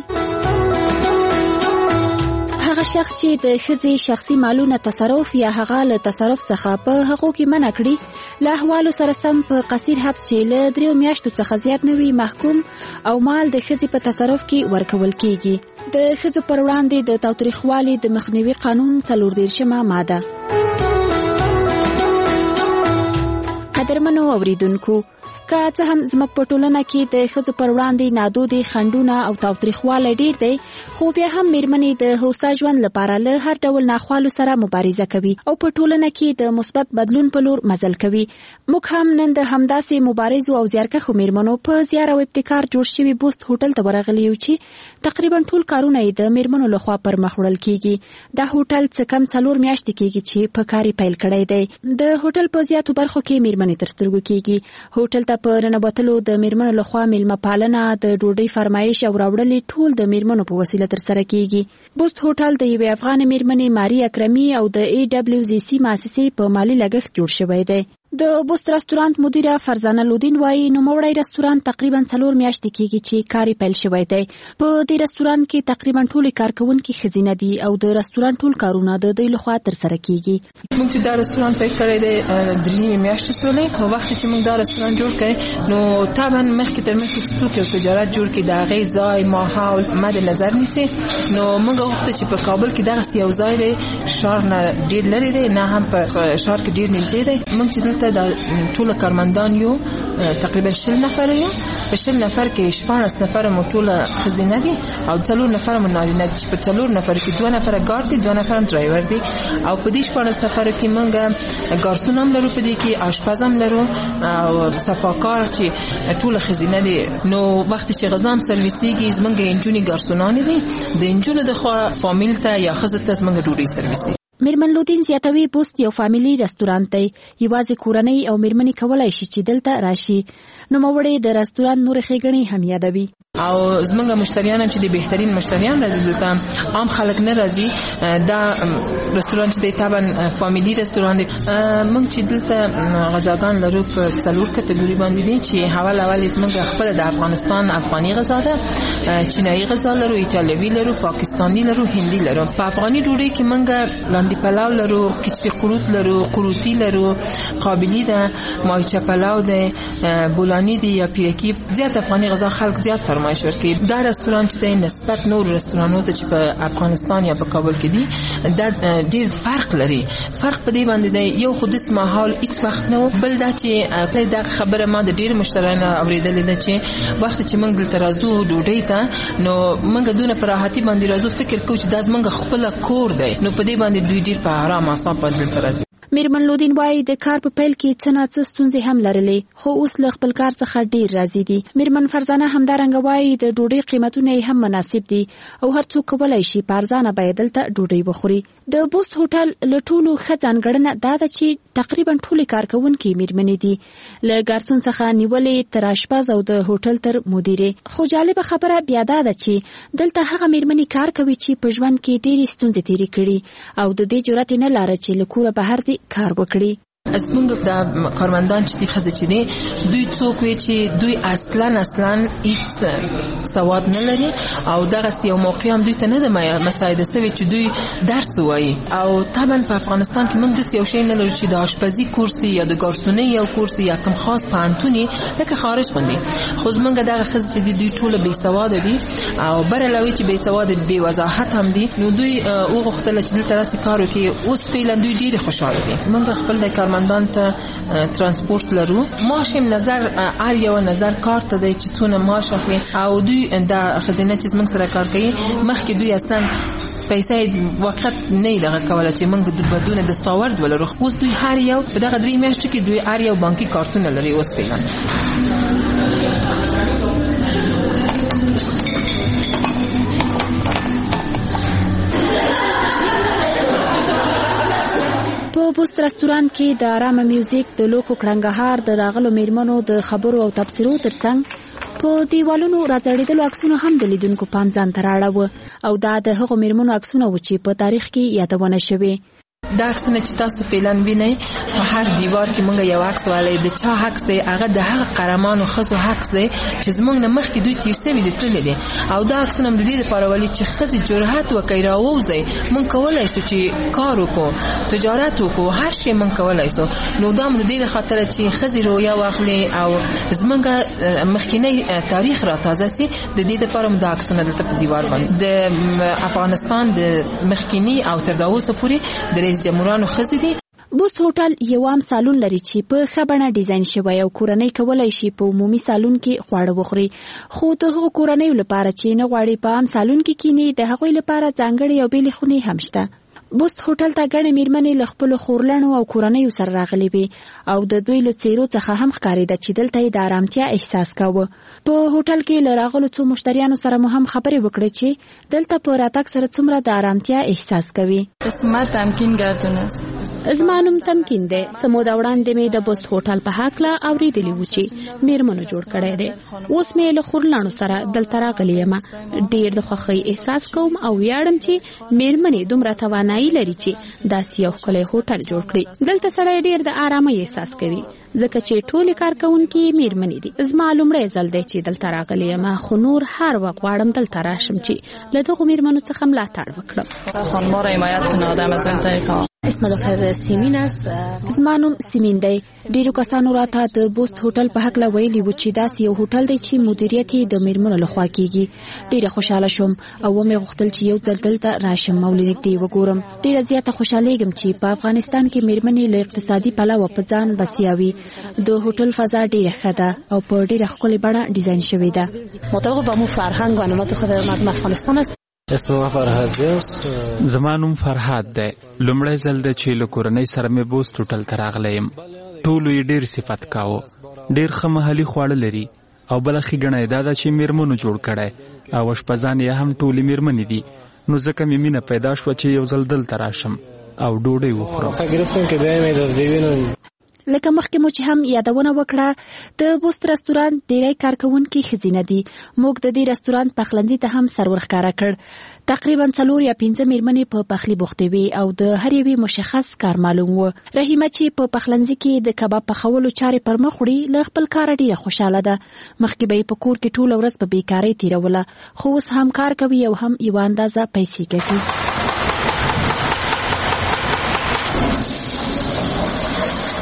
هغه شخص چې د ښځې شخصي مالونه تصرف یا هغه له تصرف څخه په هغو کې منع کړي له احوالو سره سم په قصیر حبس چې له دریو میاشتو څخه زیات نه وي محکوم او مال د ښځې په تصرف کې ورکول کیږي. د ښځو پر وړاندې د تاوتریخوالي د مخنیوي قانون څلور دېرشمه ماده. قدرمنو اوریدونکو، که څه هم زموږ په ټولنه کې د ښځو پر وړاندې نادودې خنډونه او تاوتریخوالی ډیر دی، خو بیا هم میرمنې د هوسا ژوند لپاره له هر ډول ناخوالو سره مبارزه کوي او په ټولنه کې د مثبت بدلون په لور مزل کوي. موږ هم نن د همداسې مبارزو او زیارکښو میرمنو په زیار او ابتکار جوړ شوي بوست هوټل ته ورغلي یو چې تقریبا ټول کارونه یې د میرمنو لخوا پر مخ وړل کیږي. دا هوټل څه کم څلور میاشتې کیږي چې په کار پیل کړی دی. د هوټل په زیاتو برخو کې میرمنې تر سترګو کیږي. هوټل ته په رنبوتلو د میرمنو لخوا میلمه پالنه، د ډوډۍ فرمایش او راوړلې ټول د میرمنو په وسیله تر سره کیږي. بوست هوټل د یوې افغان میرمنې ماری اکرمي او د ای ډبلیو زی سی مؤسسې په مالی لګښت جوړ شوی دی. د بوست رستورانت مدیره فرزانه لودین وایي نوموړی رستورانت تقریبا څلور میاشتې کیږي چې کار پیل شوی دی. په دې رستورانت کې تقریبا ټول کارکونکي ښځینه دي او د رستورانت ټول کارونه د دوی لخوا تر سره کیږي. موږ چې دا رستورانت پیل کړی دی درې میاشتې سولې او وخت چې موږ دا رستورانت جوړ کړی نو طبعا مخکې تر مخکې چې څوک یو تجارت جوړ کړي د هغې ځای ماحول مد نظر نیسي. نو موږ غوښته چې په کابل کې دغسې یو ځای دی ښار نه ډېر لرې دی، نه هم په ښار کې ډېر نږدې دی. موږ چې دلته د ټول کارمندان یو تقریبا شل نفر یو، په شل نفر کې شپاړس نفر مو ټول ښځینه دي او څلور نفر مو نارینه دي. په څلور نفر کې دوه نفر ګارد دي، دوه نفر ډرایور دي او په دې شپاړس نفر کې موږ ګارسون هم لرو، په دې کې آشپز هم لرو او صفاکار چې ټول ښځینه دي. نو وخت چې غذا هم سرویسیږي زموږ نجونې ګارسونانې دي، د نجونو د خوا فامیل ته یا ښځو ته زموږ ډوډۍ سرویسي. میرمن لودین زیاتوي بوست یو فامیلی رستورانت دی، یوازې کورنۍ او میرمنې کولای شي چې دلته راشي. نوموړی د رستورانت نور ښېګڼې هم یادوي. او زمونږ مشتریان هم چې د بهترین مشتریان راځي، دلته عام خلک نه راځي. دا رستورانت چې دی طبعا فامیلی رستورانت دی. موږ چې دلته غذاګان لرو په څلور کټګوري باندې دي چې اول اول زمونږ خپل د افغانستان افغاني غذا ده، چینایي غذا لرو، ایټالوي لرو، پاکستاني لرو، هندي لرو. په افغاني ډوډۍ کې موږ لاندې پلاو لرو، کچري قروت لرو، قروتی لرو، قابلی ده، مایچه پلاو ده، بولانی ده یا پیرکی. زیات افغانی غذا خلق زیات فرمایش ورکوي. دا رستوران چې د نسبت نور رستورانونو ته چې په افغانستان یا په کابل کې دي دا ډیر فرق لري. فرق په دې باندې دی یو خو د ماحول هیڅ وخت نو بل دا چې دا خبره ما د ډیر مشتریانو اوریدلې ده چې وخت چې موږ دلته راځو ډوډۍ ته نو موږ دونه په راحتي باندې راځو فکر کوو چې دا زموږ خپل کور دی نو په دې باندې دوی ډیر په آرام اعصاب باندې راځي. میرمن لودین وایي د کار په پیل کې څه نه څه ستونزې هم لرلې خو اوس له خپل کار څخه ډیر راضي دي. میرمن فرزانه همدارنګه وایي د ډوډۍ قیمتونه هم مناسب دي او هر څوک کولای شي په ارزانه بیه دلته ډوډۍ وخوري. د بوست هوټل له ټولو ښه ځانګړنه دا ده چې تقریبا ټولې کارکوونکي میرمنې دي له ګارسون څخه نیولې تر اشپز او د هوټل تر مدیرې. خو جالبه خبره بیا دا ده چې دلته هغه میرمنې کار کوي چې په ژوند کې ډېرې ستونزې تېرې کړي او د دې جرأت نه لاره چې له کوره بهر دي کار وکړي. زمونږ د کارمندان چې دي ښځې چې دي دوی څوک وي چې دوی اصلا اصلا هیڅ سواد نه لري او دغسې یو موقع هم دوی ته نه ده مساعده سوې چې دوی درس ووایي. او طبعا په افغانستان کې موږ داسې یو شی نه لرو چې د اشپزي کورس یا د ګارسونۍ یو کورس یا کوم خاص پوهنتون لکه خارج غوندې. خو زمونږ دغه ښځې چې دي دوی ټوله بې سواده دي او بر علاوه چې بې سواده بې وضاحت هم دي نو دوی وغوښتله چې دلته راسي کار وکړي. اوس فعلا دوی ډېرې خوشحاله دي. موږ خپل د کارمندان ته ترانسپورت لرو. معاش هم نظر هر یو نظر کار ته دی چې څونه معاش اخلي او دوی د خزینه چې موږ سره کار کوي مخکې دوی اصلا پیسې وخت نه دغه کوله چې موږ د بدون دستاورد ولرو. اوس دوی هر یو په دغه درې میاشتو کې دوی هر یو بانکي کارتونه لري. اوس فعلا په بوست رستورانت کې د آرامه میوزیک د لوکو کړنګهار د راغلو میرمنو د خبرو او تبصرو ترڅنګ په دیوالونو راځړېدلو عکسونه هم د لیدونکو پام ځان ته راړاوه او دا د هغو میرمنو عکسونه و چې په تاریخ کې یادونه شوي. دا عکسونه چې تاسو فعلا وینئ په هر دیوار کې موږ یو عکس والی د چا عکس دی هغه د هغه قهرمانو ښځو عکس دی چې زموږ نه مخکې دوی تیر سوي دي تللي دي او دا عکسونه هم د دې دپاره ولي چې ښځې جرأت وکړي راووځئ. موږ کولی شو چې کار وکړو تجارت وکړو هر شی موږ کولی شو. نو دا هم د دې د خاطره چې ښځې رویه واخلي او زموږ مخکینی تاریخ را تازه سي د دې دپاره هم دا عکسونه دلته په دیوار باندې د افغانستان د مخکینی او تر دا اوسه پورې د جمهورانو خزې دي. بوست هوټل یو عام سالون لري چې په ښه بڼه ډیزاین شوی او کورنۍ کولی شي په عمومي سالون کې خواړه وخوري. خو د هغو کورنیو لپاره چې نه غواړي په عام سالون کې کیني د هغوی لپاره ځانګړې او بېلې خونې هم شته. بوست هوټل ته ګڼې میرمنې له خپلو خورلڼو او کورنیو سره راغلي وي او د دوی له څیرو څخه هم ښکارېده چې دلته یې د آرامتیا احساس کاوه. په هوټل کې له راغلو څو مشتریانو سره مو هم خبرې وکړې چې دلته په راتګ سره څومره د آرامتیا احساس کوي. اسمه تمکین ګردون است. زما نوم تمکین دی. څه موده وړاندې مې د بوست هوټل په هکله اورېدلي وو چې میرمنو جوړ کړی دی. اوس مې له خورلڼو سره دلته راغلې یم. ډېر د خوښۍ احساس کوم او ویاړم چې میرمنې دومره توانایي لري چې داسې یو ښکلی هوټل جوړ کړي. دلته سړی ډېر د آرامۍ احساس کوي ځکه چې ټولې کارکوونکي میرمنې دي. زما لومړی ځل دی چې دلته راغلی یم خو نور هر وخت غواړم دلته راشم چې له دغو میرمنو څخه ملاتړ وکړم. خانما را حمایت کنه آدم از انتهای کار. اسم دکتر سیمین است. زما نوم سیمین دی. ډیرو کسانو راته د بوست هوټل په هکله ویلي و چې داسې یو هوټل دی چې مدیریت یې د میرمنو لخوا کیږي. ډیره خوشحاله شوم او ومې غوښتل چې یو ځل دلته راشم او له نږدې وګورم. ډیره زیاته خوشحالیږم چې په افغانستان کې میرمنې له اقتصادي پلوه په ځان بسیا وي. د هوټل فضا ډیره ښه ده او په ډیره ښکلې بڼه ډیزاین شوې ده. مطابق با مو فرهنگ و عنعنات خود مردم افغانستان است. اسم ما فرهاد است. زما نوم فرهاد دی. لومړی ځل دی چې له کورنۍ سره مې بوست هوټل ته راغلی یم. ټولو یې ډېر صفت کاوه. ډېر ښه محلي خواړه لري او بله ښې ګڼه یې دا ده چې میرمنو جوړ کړی او اشپزان یې هم ټولې میرمنې دي. نو ځکه مې مینه پیدا شوه چې یو ځل دلته راشم او ډوډۍ وخورم. لکه مخکې مو چې هم یادونه وکړه د بوست رستورانت ډیری کارکوونکي ښځینه دي. موږ د دې رستورانت پخلنځي ته هم سر ورښکاره کړ. تقریبا څلور یا پنځه میرمنې په پخلي بوختې وي او د هر یوې مشخص کار معلوم و. رحیمه چې په پخلنځي کې د کباب پخولو چارې پر مخ وړي له خپل کاره ډیره خوشحاله ده. مخکې به یې په کور کې ټوله ورځ په بیکارۍ تیروله خو اوس هم کار کوي او هم یوه اندازه پیسې ګټي.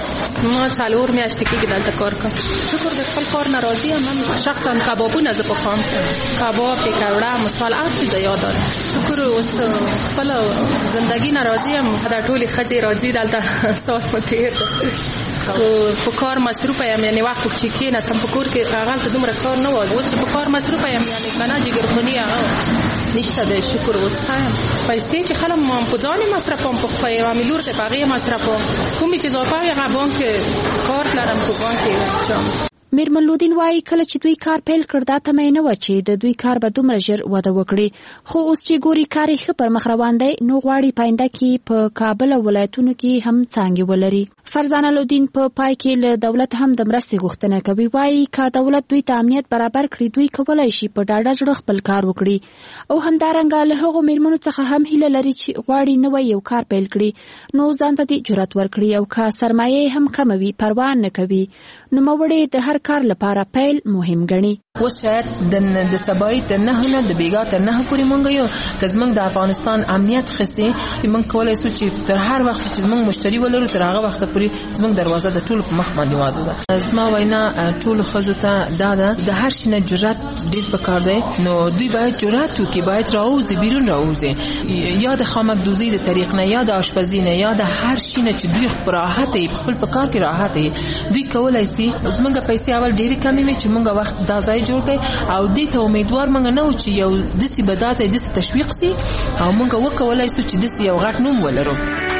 ما څلور میاشتې کې دلته کار کوم. شکر د خپل کار ناراضي ام. من شخصا کبابونه ز په خام کباب پکوړه مثال اصلي د یاد داره. شکر اوس خپل زندگی ناراضي ام. دا ټول خځې راضي دلته ساس متیر خو په کار مصروف یم. یعنی وخت چې کې نستم په کور کې هغه ته دومره کار نه و. اوس په کار مصروف یم. یعنی کنه جګرخونی نشته د شکر اوس خایم. پیسې چې خلک ما په ځان مصرفم په خپل عاملور ته باغې مصرفم. کومې چې زاپاوی هغه بانک کار لرم په بانک چم. میرمن لودین وايي کله چې دوی کار پیل کړ دا تمه نه و چې د دوی کار به دومره ژر وده وکړي. خو اوس چې ګوري کار یې ښه پر مخ روان دی نو غواړي پاینده کې په کابل ولایتونو کې هم څانګې ولري. فرزانه لودین په پای کې له دولت هم د مرستې غوښتنه کوي. وايي که دولت دوی ته امنیت برابر کړي دوی کولای شي په ډاډه زړه خپل کار وکړي. او همدارنګه له هغو میرمنو څخه هم هیله لري چې غواړي نوی یو کار پیل کړي نو ځان ته دې جرأت ورکړي او که سرمایه هم کمه وي پروا نه کوي. نوموړی د هر کار لپاره پیل مهم ګڼي. اوس شاید د د سبای ته نه نه د بیګا ته نه پورې مونږ یو که زمونږ د افغانستان امنیت خسي چې مونږ کولای شو چې تر هر وخت چې زمونږ مشتری ولرو تر هغه وخت پورې زمونږ دروازه د ټول په مخ باندې واده ده. زما وینا ټول خزو ته دا ده د هر شنه جرأت ډیر پکار دی. نو دوی باید جرأت وکړي. باید راوځي بیرون راوځي یا د خامک دوزي د طریق نه یا د آشپزي نه یا د هر شنه چې دوی راحت خپل په کار کې راحت دوی کولای شي. زمونږ پیسې اول ډیره کمې وي چې مونږ وخت دا ځای جوړ کړي او دې ته امیدوار مونږ نه و چې یو دسي بدازه دسي تشویق سي او مونږ وکولای شو چې دسي یو غټ نوم ولرو.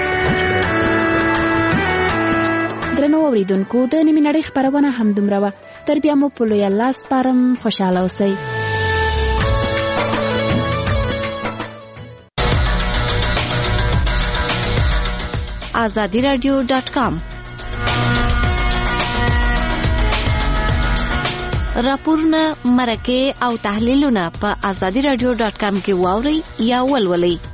درنو اوریدونکو د نیمه نړۍ خبرونه هم دومره وه. تر بیا مو په لوی الله سپارم. خوشاله اوسئ. آزادی رادیو ډاټ کام راپورونه مرکه او تحلیلونه په آزادی رادیو ډاټ کام کې واورئ یا ولولئ.